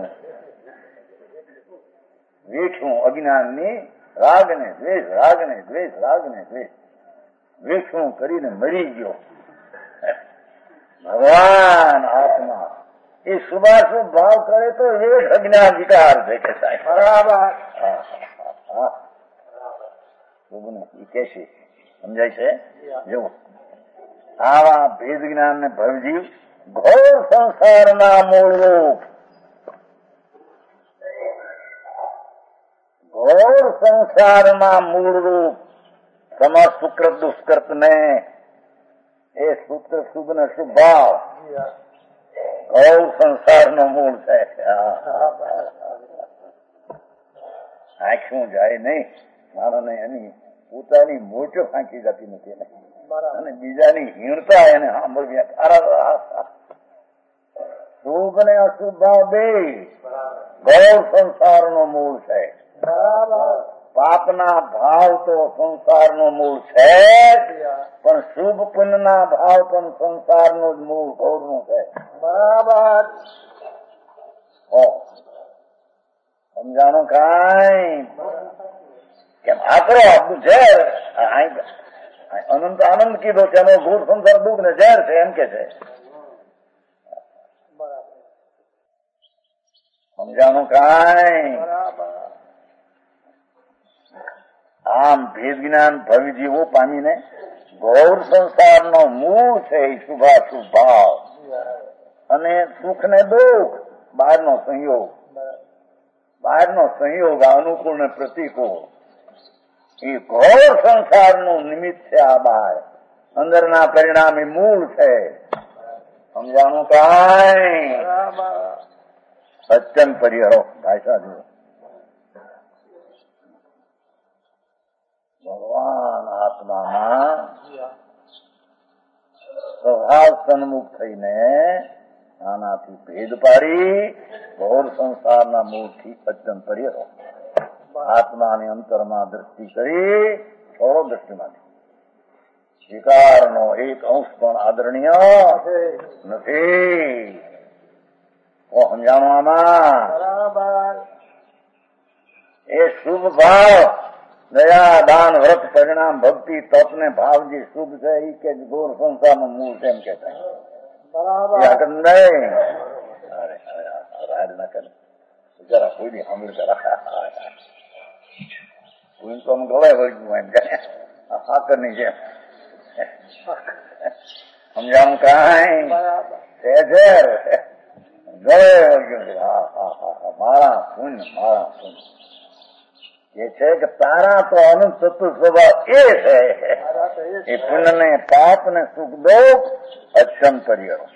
વેઠું અજ્ઞાનની રાગ ને દ્વેષ, રાગ ને દ્વેષ, રાગ ને દ્વેષ, વેઠું કરીને મરી ગયો. ભગવાન આત્મા એ શુભાશુભ ભાવ કરે તો વેઠ અજ્ઞાન વિકાર છે કે સાહેબ. બરાબર. એ કે છે, સમજાય છે? જો આવા ભેદ જ્ઞાન ને ભવજીવ ઘોર સંસારના મૂળરૂપ, ઘોર સંસારમાં મૂળરૂપ સમસ્ત સુકૃત દુષ્કૃત ને એ સૂત્ર શુભ ને શુભ ભાવ ઘોર સંસારનો મૂળ છે. આંખ્યું જાય નહીં મારાને, એની પોતાની મોટો આંખી જતી નથી અને બીજાની હીણતા એને સાંભળવી. શુભ ને અશુભ ભાવ બે ઘોર સંસારનો મૂળ છે. પાપના ભાવ તો સંસારનો મૂળ છે, પણ શુભ પુણ્યના ભાવ પણ સંસારનો જ મૂળ ઘોરનું છે. બરાબર. સમજાણું કાંઈ? કેમ આકરો આપણું ઝેર, અનંત આનંદ કીધો છે, એનો ઘોર સંસાર દુઃખ ને ઝેર છે એમ કે છે. સમજાણું કાંઈ? આમ ભેદ જ્ઞાન ભવિજીવો પામીને ઘોર સંસારનો મૂળ છે એ શુભાશુભ ભાવ અને સુખ ને દુઃખ, બહારનો સંયોગ, બહારનો સંયોગ અનુકૂળ ને પ્રતિકૂળ, એ ઘોર સંસારનું નિમિત્ત છે. આ બહાર અંદરના પરિણામે મૂળ છે. સમજાણું કાંઈ? અત્યંત પરિહરો ભાષા જો ભગવાન આત્મામાં સ્વભાવ સન્મુખ થઈને આનાથી ભેદ પાડી ઘોર સંસારના મૂળથી અત્યંત પરિહરો આત્માની અંતરમાં દ્રષ્ટિ કરી થોડો દ્રષ્ટિમાંથી વિકારનો એક અંશ પણ આદરણીય નથી. સમજાણું આમાં? એ શુભ ભાવ, દયા, દાન, વ્રત, પરિણામ, ભક્તિ, તપ ને ભાવ જે શુભ છે એ કે ઘોર સંસારનું મૂળ છે એમ કેતા. નહીં અરે રાજ ના કરે જરા કોઈ બી સાંભળ કરા કોઈ તો આમ ગવાય વળગ્યું એમ કે સાકર ની જેમ. સમજાણું કાંઈ? મારા પુણ્ય, મારા પુણ્ય એ છે કે તારા તો અનંત ચતુર સ્વભાવ એ છે. એ પુણ્ય ને પાપ ને સુખ દુઃખ અત્યંત પરિહરો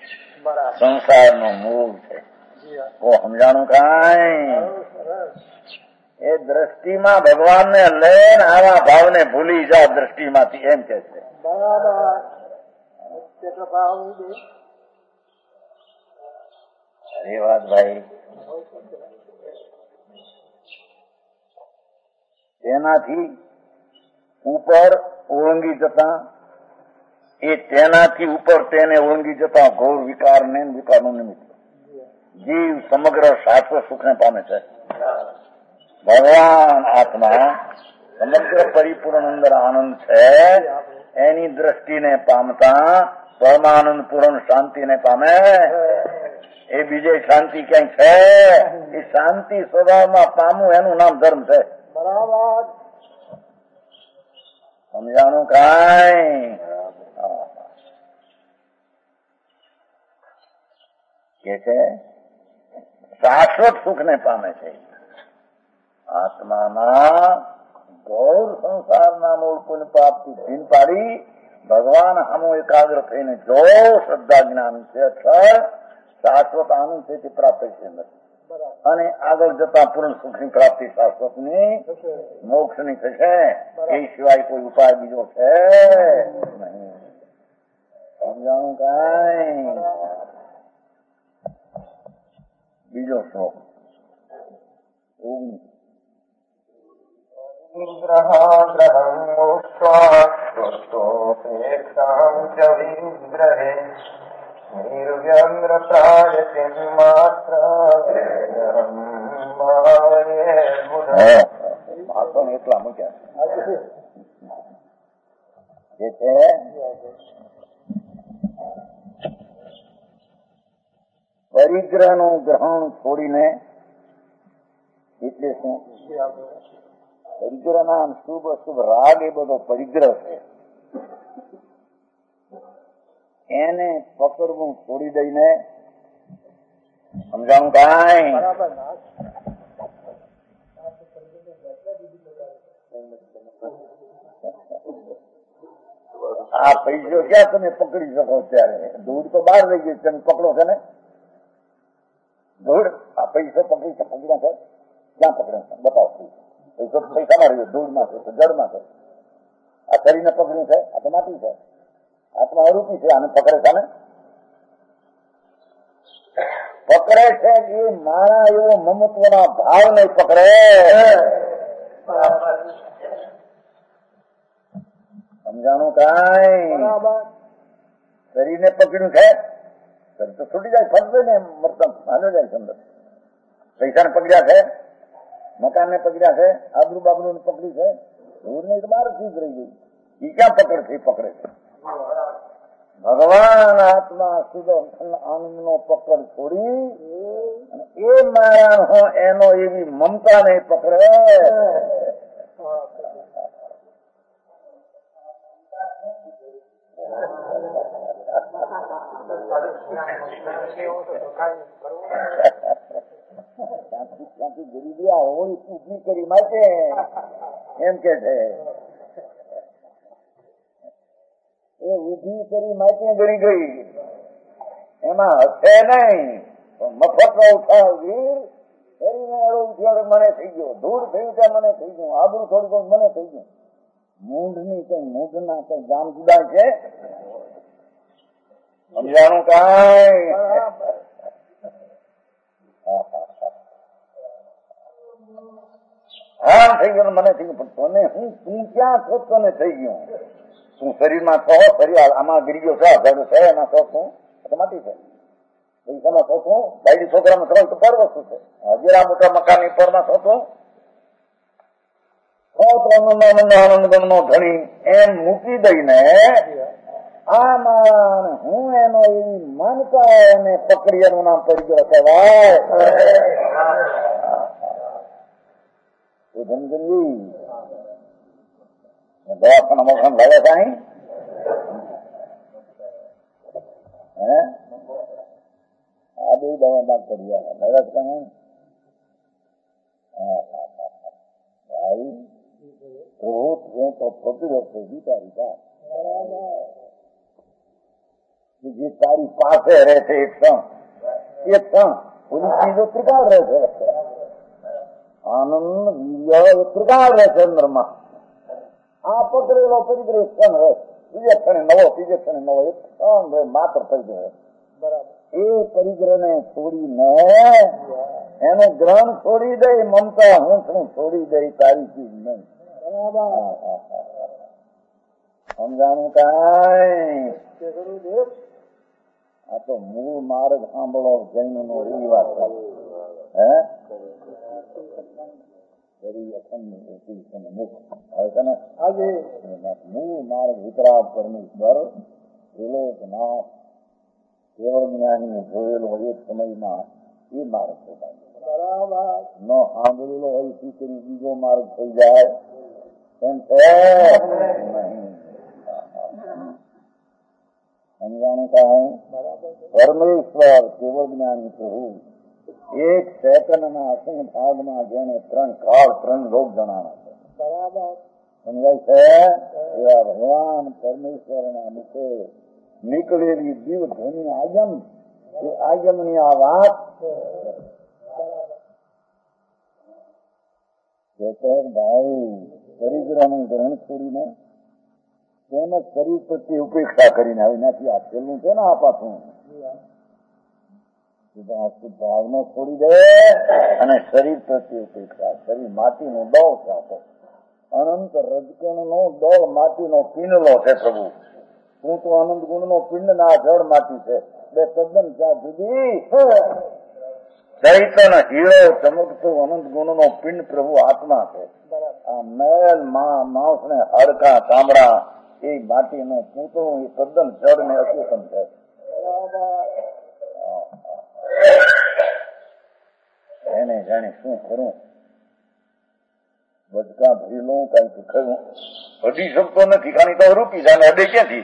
સંસારનો મૂળ છે. ઓ સમજાણું કાંઈ? એ દ્રષ્ટિમાં ભગવાનને લઈને આવા ભાવને ભૂલી જા દ્રષ્ટિમાંથી, એમ કે છે. અરે વાત ભાઈ, તેનાથી ઉપર ઓળંગી જતા, એ તેનાથી ઉપર તેને ઓળંગી જતા ઘોર વિકાર ને વિકારનું નિમિત્ત જીવ સમગ્ર શાશ્વત સુખને પામે છે. ભગવાન આત્મા સમગ્ર પરિપૂર્ણ અંદર આનંદ છે, એની દ્રષ્ટિને પામતા પરમાનંદ પૂર્ણ શાંતિને પામે. એ બીજે શાંતિ ક્યાંય છે? એ શાંતિ સ્વભાવમાં પામવું એનું નામ ધર્મ છે. બરાબર સમજાણું? કાંઈ કે છે શાશ્વત સુખને પામે છે. આત્માના ગૌર સંસારના મૂળ પુણ્ય પ્રાપ્તિ દિન પાડી ભગવાન સામો એકાગ્ર થઈને જો શ્રદ્ધા જ્ઞાન છે અક્ષર શાશ્વત આનંદ છે તે પ્રાપ્ત છે અને આગળ જતા પૂર્ણ સુખની પ્રાપ્તિ શાશ્વતની મોક્ષની થશે. એ સિવાય કોઈ ઉપાય બીજો છે નહીં. સમજાણું? કાંઈ બીજો શ્લોક ઓગણીસ. ગ્રહમ મોક્ષોપેક્ષાં ચ વિગ્રહે નિર્વ્યંગ્ર પ્રાયતિમ માત્ર એટલા મૂક્યા જે છે પરિગ્રહ નું ગ્રહણ છોડીને, એટલે શું? પરિગ્રહ ના શુભ અશુભ રાગ એ બધો પરિગ્રહ છે. એને પકડવું છોડી દઈને, સમજાણું? કાંઈ આ પૈસો ક્યાં તમે પકડી શકો? ત્યારે દૂધ તો બહાર રહી ગઈ, તમે પકડો છે ને ધૂળ. આ પૈસો પકડી પકડ્યા છે, ક્યાં પકડ્યા છે? બતાવો. પૈસો પૈસામાં રહ્યો, ધૂળમાં છે, જળમાં છે. આ શરીરને પકડ્યું છે, આ તો માટી છે. આત્મા અરૂપી છે, આને પકડે છે ને પકડે છે. એ મારા એવો મમત્વના ભાવ નહીં પકડે. સમજાણું? કાંઈ શરીરને પકડ્યું છે, શરીર તો છૂટી જાય, ફરશે ને મતલબ હાલો જાય અંદર. પૈસાને પકડ્યા છે, મકાનને પકડ્યા છે, આબરૂ બાબરૂ ને પકડી છે, દૂર નહીં તો બહાર ચીજ રહી ગઈ. એ ક્યાં પકડ છે? પકડે છે ભગવાન આત્મા શુદ્ધ આનંદ નો પકડ છોડી એ મારા હો એનો એવી મમતા નહીં પકડે. ત્યાંથી ગરીબી આ હોળી ઉભી કરી માટે એમ કે છે. એ ઉભી કરી માટે ગણી ગઈ, એમાં હશે નહીં. મફત ઉઠાવી ઉઠ્યો મને થઈ ગયો, ધૂળ થયું ત્યાં મને થઈ ગયું, આબરું થોડું મને થઈ ગયું. મૂંઢ ની કઈ મૂંઢ ના કઈ ગામ જુદા છે. સમજાણું? કાંઈ હા થઈ ગયું, મને થઈ ગયું. પણ તને હું તું ક્યાં છો? તને થઈ ગયું. તું શરીરમાં છો, શરીર આમાં ગીરી ગયો છે, ઝાડુ છે, એમાં છો તું માટી છે. પૈસામાં છો તું, બાયડી છોકરામાં છો તો પર વસ્તુ છે. હજેરા મોટા મકાન ની પરમાં છો તું આનંદ નો ધણી એમ મૂકી દઈને આમાં હું એનો એવી માનતા એને પકડી એનું નામ પરિગ્રહ કહેવાય. ધનગંજી દવાખાના મોખાન લાવે કાંઈ હે આ બે દવા બાદ કરી લાવ્યા કાંઈ ભાઈ રોજ તો પકડ્યો છે વિચારી વાત. જે તારી પાસે રહે છે એક ક્ષણ, એક ક્ષણ ઓલી ચીજો ત્રિકાળ રહે છે. આનંદ વીર્ય એ ત્રિકાળ રહે છે અંદરમાં. આ પકડેલો પરિગ્રહ ક્ષણ હોય, બીજે ક્ષણે નવો, ત્રીજે ક્ષણે નવો, એક ક્ષણ હોય માત્ર પરિગ્રહ. બરાબર. એ પરિગ્રહ ને છોડીને એનું ગ્રહણ છોડી દઈ, મમતા હું છું છોડી દઈ, તારી ચીજ નહીં. સમજાણું કાંઈ? આ તો મૂળ માર્ગ સાંભળો જૈન નો એવી વાત હે મૂળ માર્ગ વિતરાગ પરમેશ્વર ત્રિલોકનાથ કેવળ જ્ઞાની જોયેલો એક સમયમાં એ માર્ગ છે. બરાબર. ન સાંભળેલો હોય શું કરી બીજો માર્ગ થઈ જાય એમ છે નહીં. સમજાણું કાંઈ? પરમેશ્વર કેવળ જ્ઞાની પ્રભુ એક સેકન્ડના અસંગ ભાગમાં જેને ત્રણ કાળ ત્રણ લોક જણાવે છે. બરાબર. સમજાય છે? એવા ભગવાન પરમેશ્વરના મુખે નીકળેલી દીવ ધ્વનિ આજમ, એ આજમની આ વાત ભાઈ પરિગ્રહનું ગ્રહણ છોડીને તેમજ શરીર પ્રત્યે ઉપેક્ષા કરીને હવે નથી આપેલું છે ને આ પાછું ભાવનો છોડી દે અને શરીર પ્રત્યે ઉપેક્ષા. શરીર માટીનો દળ છે, આપો અનંત રજકણનો દળ માટીનો પિંડલો છે પ્રભુ. તું તો અનંત ગુણનો પિંડ ના જળ માટી છે, બે તદ્દન ક્યાં જુદી. ચૈતન હીરો ચમકતો અનંત ગુણનો પિંડ પ્રભુ આત્મા છે. આ મેલ માંસ ને હાડકા ચામડા એ માટીનો પૂતળું એ તદ્દન જળ ને અચેતન છે. એને જાણે શું કરું, બચકા ભરી લઉં કઈ ખરું અડી શકતો નથી. કારણ તો રૂપી જાણે અડે ક્યાંથી?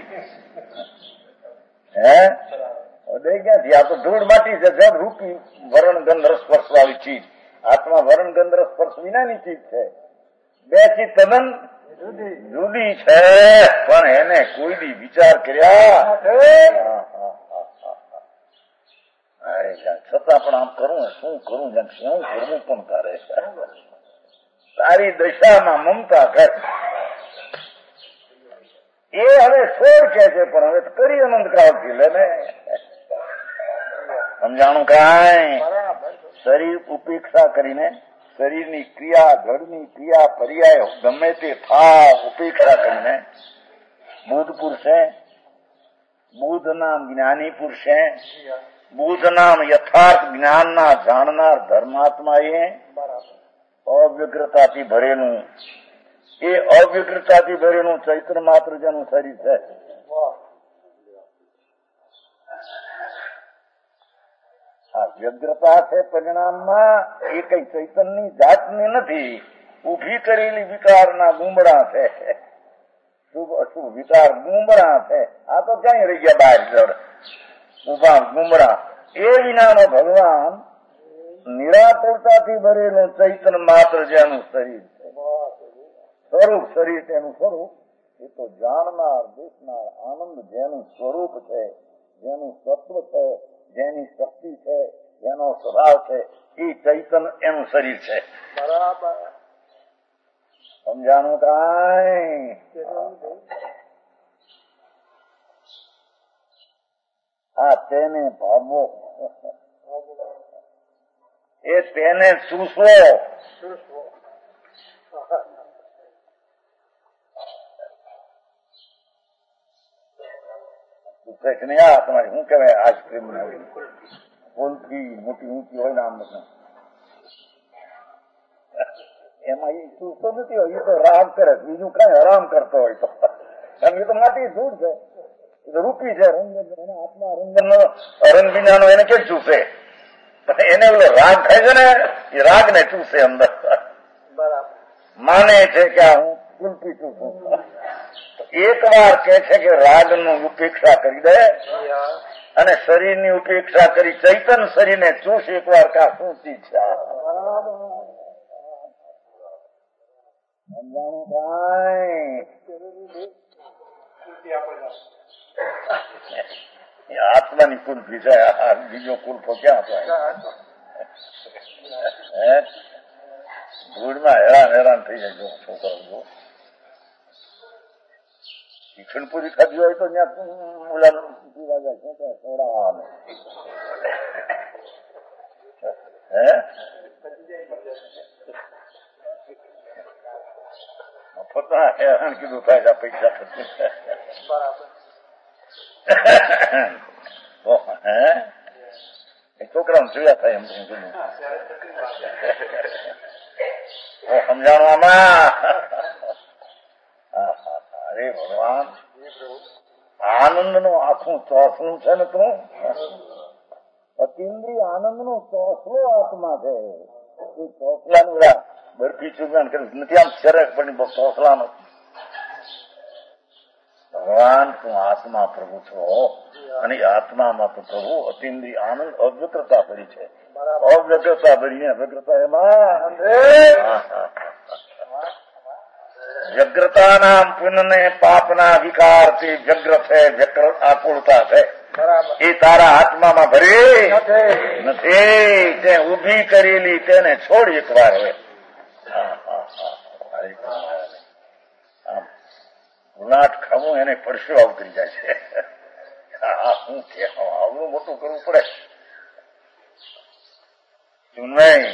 હે અડે ક્યાંથી? આ તો ધૂળ માટી છે. જળ રૂપી વરણ ગંધ રસસ્પર્શ વાળી ચીજ. આત્મા વરણ ગંધ રસસ્પર્શ વિનાની ચીજ છે. બે ચીજ તદ્દન જુદી છે. પણ એને કોઈ દી વિચાર કર્યા છતાં પણ આમ કરું શું કરું શું કરવું પણ કરે. તારી દશામાં મમતા કર. એ હવે છોડ કે છે પણ હવે કરી અનંત કાળથી લે ને. સમજાણું કાંઈ? શરીર ઉપેક્ષા કરીને શરીરની ક્રિયા જળની ક્રિયા પર્યાય ગમે તે થાવ ઉપેક્ષા કરીને બુદ્ધ પુરુષે, બુદ્ધ નામ જ્ઞાની પુરુષે, બુદ્ધ નામ યથાર્થ જ્ઞાનના જાણનાર ધર્માત્મા એ અવ્યગ્રતાથી ભરેલું, એ અવ્યગ્રતાથી ભરેલું ચૈત્ર માત્ર જેનું શરીર છે. આ વ્યગ્રતા છે પરિણામમાં એ કઈ ચૈતનની જાતની નથી. ઉભી કરેલી વિકારના ગુમડા છે. શુભ અશુભ વિકાર ગુમડા છે. આ તો ક્યાંય રહી ગયા બહાર જડ ઉભા ગુમડા. એ વિનાનો ભગવાન નિરાકરતાથી ભરેલું ચૈતન માત્ર જેનું શરીર છે. સ્વરૂપ શરીર તેનું સ્વરૂપ એ તો જાણનાર દેખનાર આનંદ જેનું સ્વરૂપ છે, જેનું તત્વ છે, જેની શક્તિ છે, જેનો સ્વભાવ છે, એ ચૈતન એનું શરીર છે. બરાબર. સમજાણું કાંઈ? આ તેને ભાવો એ તેને ચૂસવો. નહીં આ તમારી શું કેવાય આઈસ્ક્રીમ ફૂલથી મોટી ઊંચી હોય ને આમ એમાં એ ચૂસતો નથી હોય. એ તો રાગ કરે, બીજું કઈ હરામ કરતો હોય તો. કારણ એ તો માટી ધૂળ છે, રૂપી છે. રંગન આત્મા રંગન રંગ વિનાનો એને કેમ ચૂસે? એને ઓલો રાગ થાય છે ને, એ રાગ ને ચૂસે અંદર. બરાબર. માને છે કે હું કુલ્ફી ચૂસું. એક વાર કે છે કે રાગ નું ઉપેક્ષા કરી દે અને શરીર ની ઉપેક્ષા કરી ચૈતન શરીર ને ચૂસ એક વાર કા શું ચીજ છે. સમજાણું કાંઈ? આત્માની કુલ્ફી છે, બીજો કુલ્ફો ક્યાં હતો? ભૂડમાં હેરાન હેરાન થઈ જાય જો છોકરાઓ જો શિક્ષણ પૂરી ખાધી હોય તો ત્યાં ઓલા પીવા જાય છે સોડાને હે મફતમાં હેરાન કીધું થાય પૈસા થતી હે એ છોકરાને જોયા થાય એમ કીધું સમજાણું આમાં અરે ભગવાન આનંદ નું આખું ચોસલું છે ને તું અતિન્દ્રિય આનંદ નો ચોસલો આત્મા છે એ ચોસલાનું બરફી ચૂકવાન કરે નથી આમ ચરક પણ ચોસલા નથી ભગવાન તું આત્મા પ્રભુ છો અને આત્મામાં તો પ્રભુ અતિન્દ્રિય આનંદ અવ્યક્રતા ભરી છે અવ્યક્રતા ભરીને અવ્યક્રતા એમાં વ્યગ્રતા નામ પુનઃ પાપના વિકારથી વ્યગ્ર છે આકુળતા છે એ તારા આત્મામાં ભરી નથી તે ઉભી કરેલી તેને છોડ એક વાર હવે ગુનાટ ખાવું એને પરસો આવતી જાય છે શું કે આવડું મોટું કરવું પડે નહીં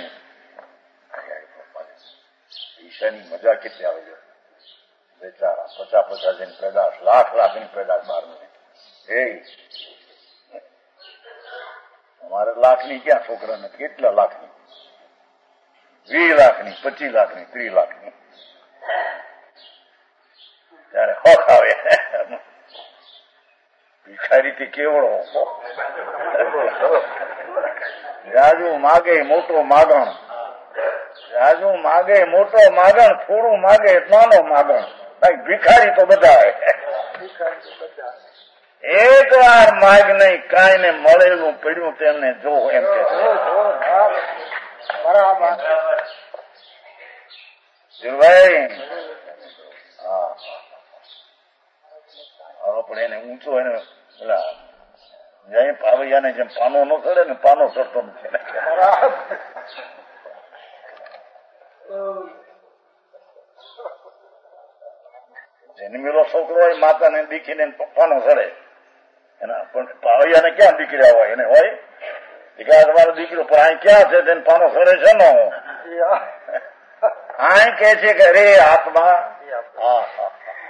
ઈશાની મજા કેટલી આવે છે બેચારા પચાસ પચાસ ની પેદાશ લાખ લાખ ની પેદાશ બહાર એ અમારે લાખની ક્યાં છોકરાને કેટલા લાખની વીસ લાખની પચીસ લાખની ત્રીસ લાખની ત્યારે હોખ આવે ભિખારીથી કેવડો રાજુ માગે મોટો માગણ રાજુ માગે મોટો માગણ થોડું માગે નાનો માગણ ભિખારી તો બધા એક વાર માગ નહીં કાંઈ ને મળેલું પડ્યું તેમને જો એમ કે ભાઈ હા હવે પણ એને ઊંચો એને પેલા જય પાવૈયાને જેમ પાનો ન ચડે ને પાનો ચડતો નથી જન્મેલો છોકરો હોય માતાને દીકરીને પપ્પાનો ચડે એના પણ પાવૈયાને ક્યાં દીકરી હોય એને હોય દીકરા તમારો દીકરો પણ અહીં ક્યાં છે તેને પાનો ચડે છે નો અહીં કે છે કે રે આત્મા હા હા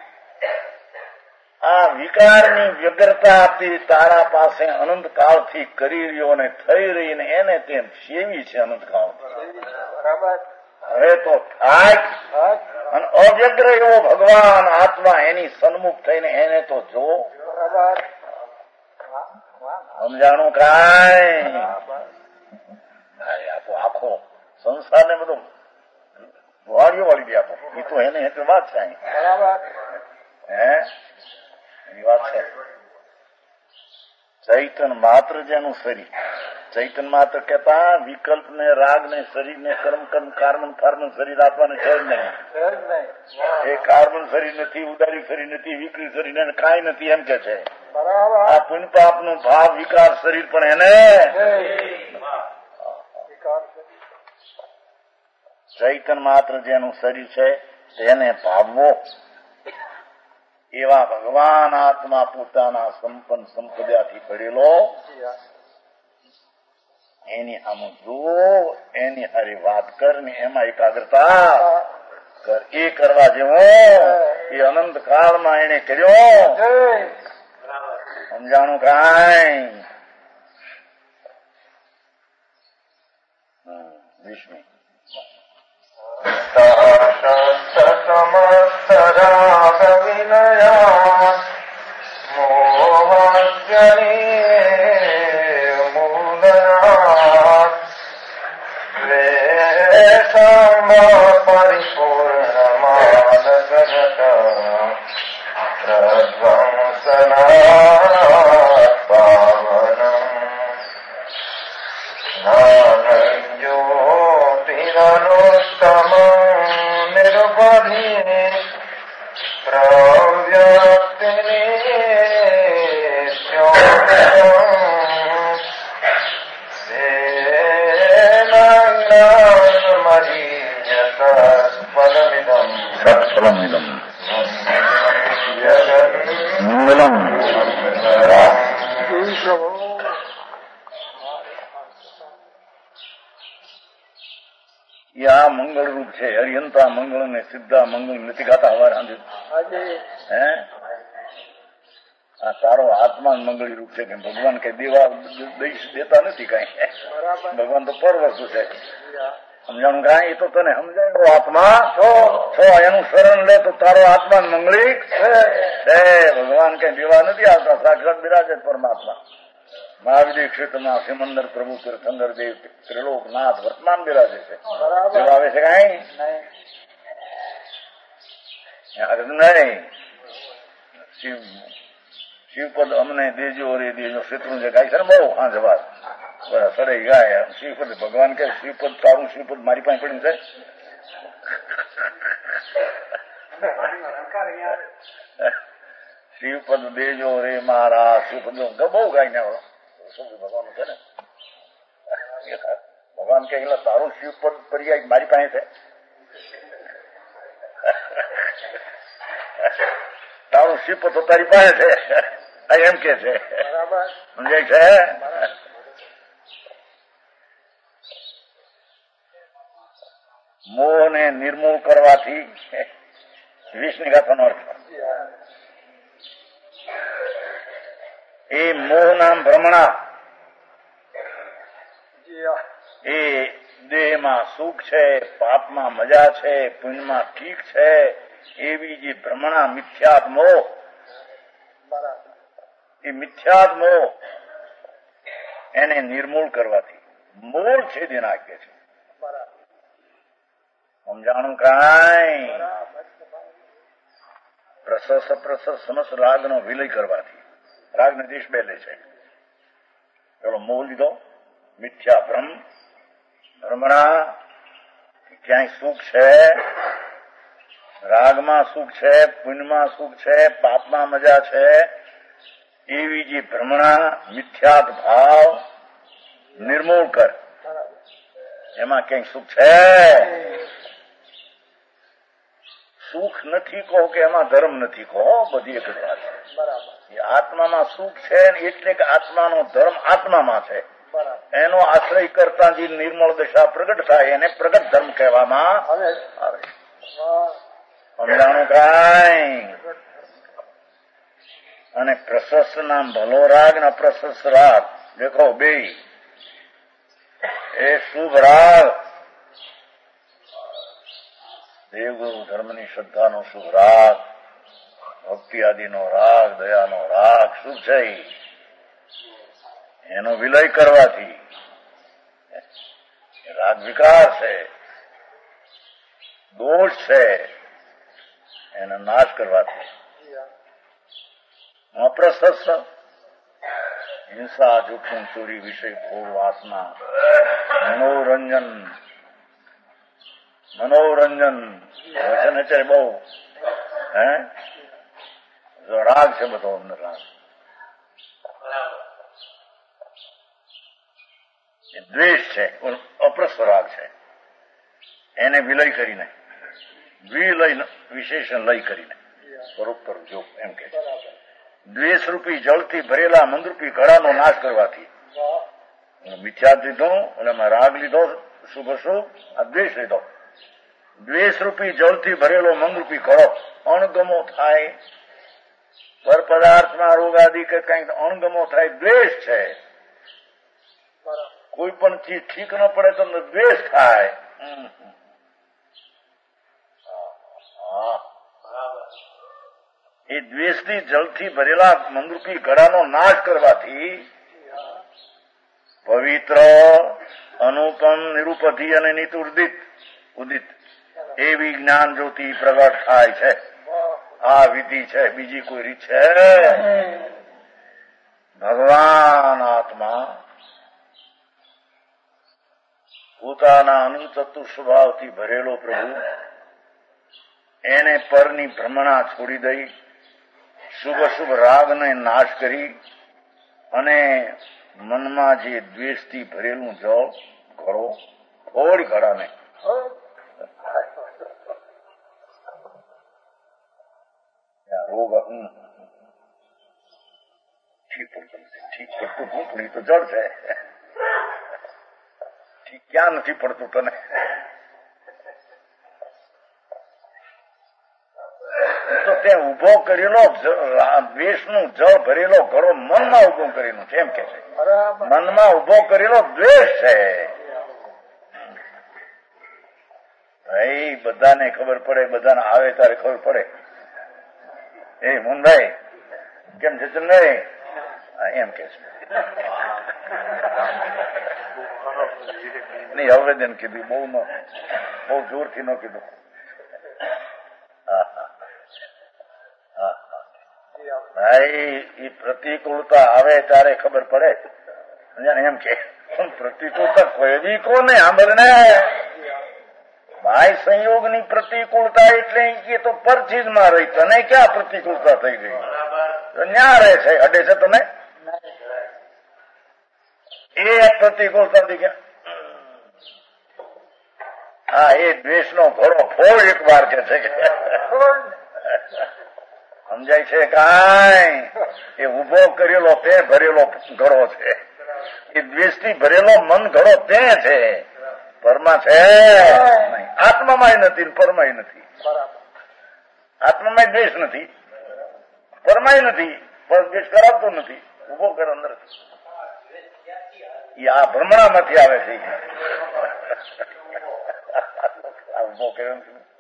આ વિકારની વ્યગ્રતાથી તારા પાસે અનંત કાળથી કરી રહ્યો ને થઈ રહી ને એને તેમ સેવી છે અનંત કાળ હવે તો થાય અને અવ્યગ્ર એવો ભગવાન આત્મા એની સન્મુખ થઈને એને તો જો સમજાણું કાંઈ આપો આખો સંસારને બધું વાળીઓ વાળી દે આપો એ તો એને એટલે વાત છે હે એની વાત છે ચૈતન માત્ર જેનું શરીર ચૈતન માત્ર કહેતા વિકલ્પ ને રાગ ને શરીર ને કર્મ કર્મ કાર્બન કાર્બન શરીર આપવાનું છે જ નહીં એ કાર્બન શરીર નથી ઉદારી શરીર નથી વિકૃત શરીર ને કાંઈ નથી એમ કે છે આ પુણ્ય પાપ નું ભાવ વિકાર શરીર પણ એને ચૈતન માત્ર જેનું શરીર છે તેને ભાવવો એવા ભગવાન આત્મા પોતાના સંપન્ન સંપદાથી પડેલો એની આમ જો એની હારી વાત કર ને એમાં એકાગ્રતા કર એ કરવા જેવો એ અનંત કાળમાં એને કર્યો સમજાણું કાંઈ વિષ્ણુ સમસ્તરાગ વિનયા મોહજની મૂલના વેષમ પરિપૂર્ણમાન જગત પ્રધ્વંસના પાવનમ જ્ઞાનજ્યોતિરનુત્તમ નિર્બધિ પ્રવ્યક્તિની સેનગ્રમરીયત મંગળ રૂપ છે. હરિયંતા મંગળ ને સિદ્ધા મંગળ નથી ગાતા હવાર આંધે હે આ તારો આત્મા મંગળી રૂપ છે કે ભગવાન કઈ દેવા દેતા નથી કઈ. ભગવાન તો પર વસ્તુ છે. સમજાણું કાંઈ એ તો તને સમજાય આત્મા છો એનું શરણ લે તો તારો આત્મા મંગળી છે. ભગવાન કઈ દેવા નથી આવતા. સાક્ષાત બિરાજે પરમાત્મા. મહાવિદ્ય ક્ષેત્રમાં સિમંદર પ્રભુ તીર્થંકર દેવ ત્રિલોકનાથ વર્તમાન બિરાજે છે. દેવા આવે છે કઈ નહીં. શિવ શિવપદ અમને દેજો રે દેજો શત્રુ જે ગાય છે ને બહુ હા જવાબ સડાઈ ગાય શિવપદ. ભગવાન કે શિવપદ તારું શિવપદ મારી પાસે પડ્યું છે. શિવપદ દેજો રે મારા શિવપદ બહુ ગાય ને ભગવાન છે ને. ભગવાન કે તારું શિવપદ પર્યાય મારી પાસે છે. તારું શિવપદ તો તારી પાસે છે એમ કે છે. સમજાય છે. મોહને નિર્મૂળ કરવાથી વિષની ગાથાનો અર્થ એ મોહ નામ ભ્રમણા એ દેહમાં સુખ છે, પાપમાં મજા છે, પુણ્યમાં ઠીક છે એવી જે ભ્રમણા મિથ્યાત મોહ એ મિથ્યાત મોહ એને નિર્મૂળ કરવાથી મૂળ છેદી નાખે છે. સમજાણું કાંઈ પ્રસસ પ્રસસ સમસ્ત રાગનો વિલય કરવાથી રાગને દેશ બે લે છે. પેલો મોહ લીધો મિથ્યા ભ્રમ ભ્રમણા ક્યાંય સુખ છે, રાગમાં સુખ છે, પુણ્યમાં સુખ છે, પાપમાં મજા છે એવી જે ભ્રમણા મિથ્યાત ભાવ નિર્મૂળ કર. એમાં ક્યાંય સુખ છે? સુખ નથી કહો કે એમાં ધર્મ નથી કહો, બધી એક જ વાત છે. આત્મામાં સુખ છે એટલે કે આત્માનો ધર્મ આત્મામાં છે. એનો આશ્રય કરતા જે નિર્મળ દશા પ્રગટ થાય એને પ્રગટ ધર્મ કહેવામાં આવે. સમજાણું કાંઈ? અને પ્રશસ્ત નામ ભલો રાગ ને અપ્રશસ્ત રાગ દેખો બે એ શુભ રાગ દેવગુરુ ધર્મની શ્રદ્ધાનો શુભ રાગ, ભક્તિ આદિનો રાગ, દયાનો રાગ શુભ છે. એનો વિલય કરવાથી રાગ વિકાર છે, દોષ છે, એનો નાશ કરવાથી અપ્રશસ્ત હિંસા, જોખમ, ચોરી, વિષય, ભોગ, વાસના, મનોરંજન મનોરંજન વચન અત્યારે બહુ હે રાગ છે બધો અંદર રાગ. દ્વેષ છે અપ્રસ્થ રાગ છે. એને વિલય કરીને વિલય વિશેષણ લય કરીને પરોપર જો એમ કે દ્વેષ રૂપી જળથી ભરેલા મંદરૂપી ઘડાનો નાશ કરવાથી મિથ્યાત લીધો અને એમાં રાગ લીધો શુભ શુભ આ દ્વેષ લીધો. દ્વેષ રૂપી જળથી ભરેલો મંદરૂપી ઘડો અણગમો થાય, પર પદાર્થમાં રોગ આદિ કે કઈક અણગમો થાય દ્વેષ છે. કોઈ પણ ચીજ ઠીક ન પડે તો દ્વેષ થાય. એ દ્વેષથી જળથી ભરેલા મંદરૂપી ઘડાનો નાશ કરવાથી પવિત્ર અનુપમ નિરૂપધિ અને નિત ઉદિત ઉદિત એવી જ્ઞાન જ્યોતિ પ્રગટ થાય છે. આ વિધિ છે, બીજી કોઈ રીત છે? ભગવાન આત્મા પોતાના અનુચતુર સ્વભાવથી ભરેલો પ્રભુ એને પરની ભ્રમણા છોડી દઈ શુભ શુભ રાગને નાશ કરી અને મનમાં જે દ્વેષથી ભરેલું જળ ઘડો થોડી ઘડાને રોગ ઠીક પડતું ઠીક પડતું હું પણ તો જળ છે. ઠીક ક્યાં નથી પડતું તને? તે ઉભો કરેલો દ્વેષનું જળ ભરેલો ઘડો મનમાં ઉભો કરેલો છે એમ કે છે. મનમાં ઉભો કરેલો દ્વેષ છે. ભાઈ બધાને ખબર પડે, બધાને આવે ત્યારે ખબર પડે. એ મુંભાઈ કેમ છે ચંદ્રભાઈ એમ કે છે. નહીં આવેદન કીધું, બહુ ન બહુ જોરથી ન કીધું. ભાઈ એ પ્રતિકૂળતા આવે ત્યારે ખબર પડે એમ કે પ્રતિકૂળતા કોઈ બી કોને સાંભળને ભાઈ. સંયોગની પ્રતિકૂળતા એટલે એ તો પરચીજમાં રહી, તને ક્યાં પ્રતિકૂળતા થઈ ગઈ? ન્યા રહે છે, અડે છે તને એ પ્રતિકૂળતા થઈ ગયા. હા, એ દ્વેષનો ઘોડો ફોડ એક વાર કે છે કે સમજાય છે કાંઈ? એ ઉભો કરેલો તે ભરેલો ઘડો છે. એ દ્વેષથી ભરેલો મન ઘડો તે છે. પરમાં છે નહીં, આત્મામાં નથી, પરમાય નથી. આત્મામાં દ્વેષ નથી, પરમાય નથી, પર દ્વેષ કરાવતો નથી. ઉભો કરે અંદર, એ આ ભ્રમણામાંથી આવે છે. ઉભો કરે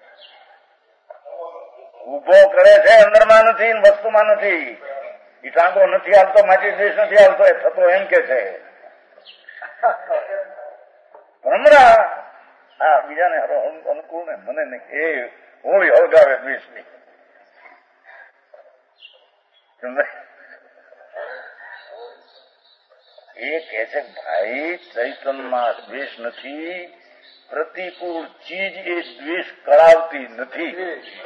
ઉભો કરે છે, અંદરમાં નથી, વસ્તુમાં નથી. એ ટાંગો નથી હાલતો, માટે દ્વેષ નથી હાલતો, એ થતો એમ કે છે ભ્રમણા. હા, બીજાને અનુકૂળ ને મને નહીં. એ હોળી હળગાવે દ્વેષની. એ કે છે ભાઈ ચૈતનમાં દ્વેષ નથી, પ્રતિકૂળ ચીજ એ દ્વેષ કરાવતી નથી.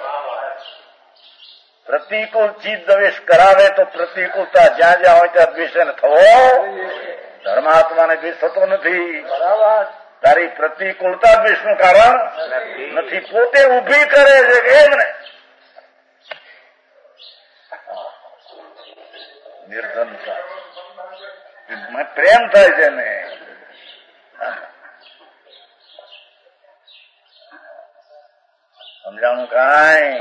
પ્રતિકૂળ ચીજ દ્વેષ કરાવે તો પ્રતિકૂળતા જ્યાં જ્યાં હોય ત્યાં દ્વેષ ને થવો. ધર્માત્માને દ્વેષ થતો નથી. તારી પ્રતિકૂળતા દ્વેષનું કારણ નથી, પોતે ઉભી કરે છે કે એમ ને. નિર્ધનતા પ્રેમ થાય છે ને. સમજાણું કાંઈ?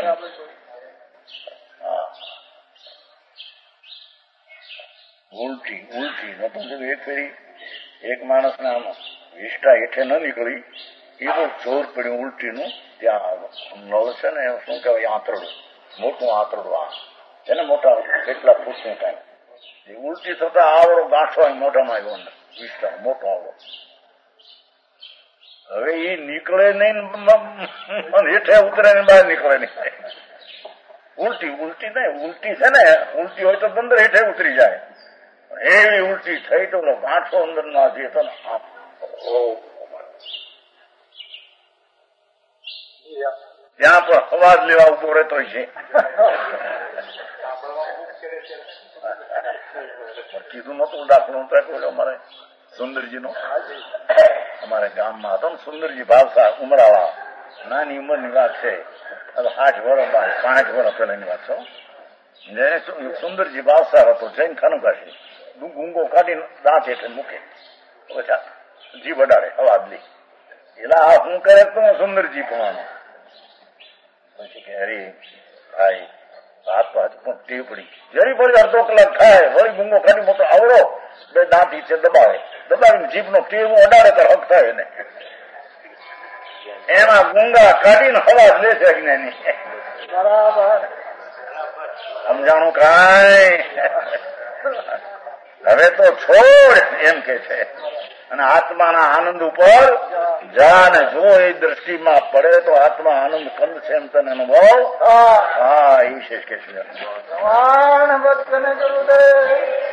ઉલટી ઉલટી નતું એક ફેરી એક માણસ ને આમ વિષ્ટા હેઠે ન નીકળી, એ બહુ જોર પડ્યું ઉલટીનું. ત્યાં નળ છે ને શું કહેવાય, આંતરડું, મોટું આંતરડું આ છે ને, મોટા કેટલા ફૂટનું કાંઈ. એ ઉલટી થતા આવડો ગાંઠો મોઢામાં આવ્યો ને, વિષ્ટા મોટો આવડો. હવે એ નીકળે નહીં, હેઠે ઉતરે ને બહાર નીકળે નહીં. ઉલટી ઉલટી નહીં, ઉલટી છે ને, ઉલટી હોય તો અંદર હેઠે ઉતરી જાય. એવી ઉલટી થઈ તો ગાંઠો અંદર ના જે હતો ને, ત્યાં પણ અવાજ લેવા ઉભો રહેતો છે. કીધું નતું દાખલો અમારે સુંદરજી નો, અમારે ગામમાં હતો ને સુંદરજી ભાવસા ઉમરાળા. નાની ઉંમરની વાત છે, હવે આઠ વર્ષ બાદ પાંચ વર્ષ પહેલાની વાત છો. સુંદરજી ભાવસાર હતો, જૈન ખાનુકાશી. ગુંગો કાઢીને દાંત હેઠે મૂકે, પછી જીભ અડાડે અવાજ લી. એટલે આ હું કરે તો સુંદરજી પણ પછી કે હરી ભાઈ હાથ તો હાથ પણ ટેવ પડી. જરી ફરી અડધો કલાક થાય, વળી ગુંગો કાઢી મોટો આવડો બે દાંત છે દબાવે, દબાવીને જીભનો ટેવ અડાડે તો હક થાય ને. એમાં ગુંગા કાઢીને અવાજ લે છે અજ્ઞાની. બરાબર સમજાણું કાંઈ? હવે તો છોડ એમ કે છે. અને આત્માના આનંદ ઉપર જા ને જો એ દ્રષ્ટિમાં પડે તો આત્મા આનંદ કંદ છે એમ તને અનુભવ. હા, એ વિશેષ કે છે.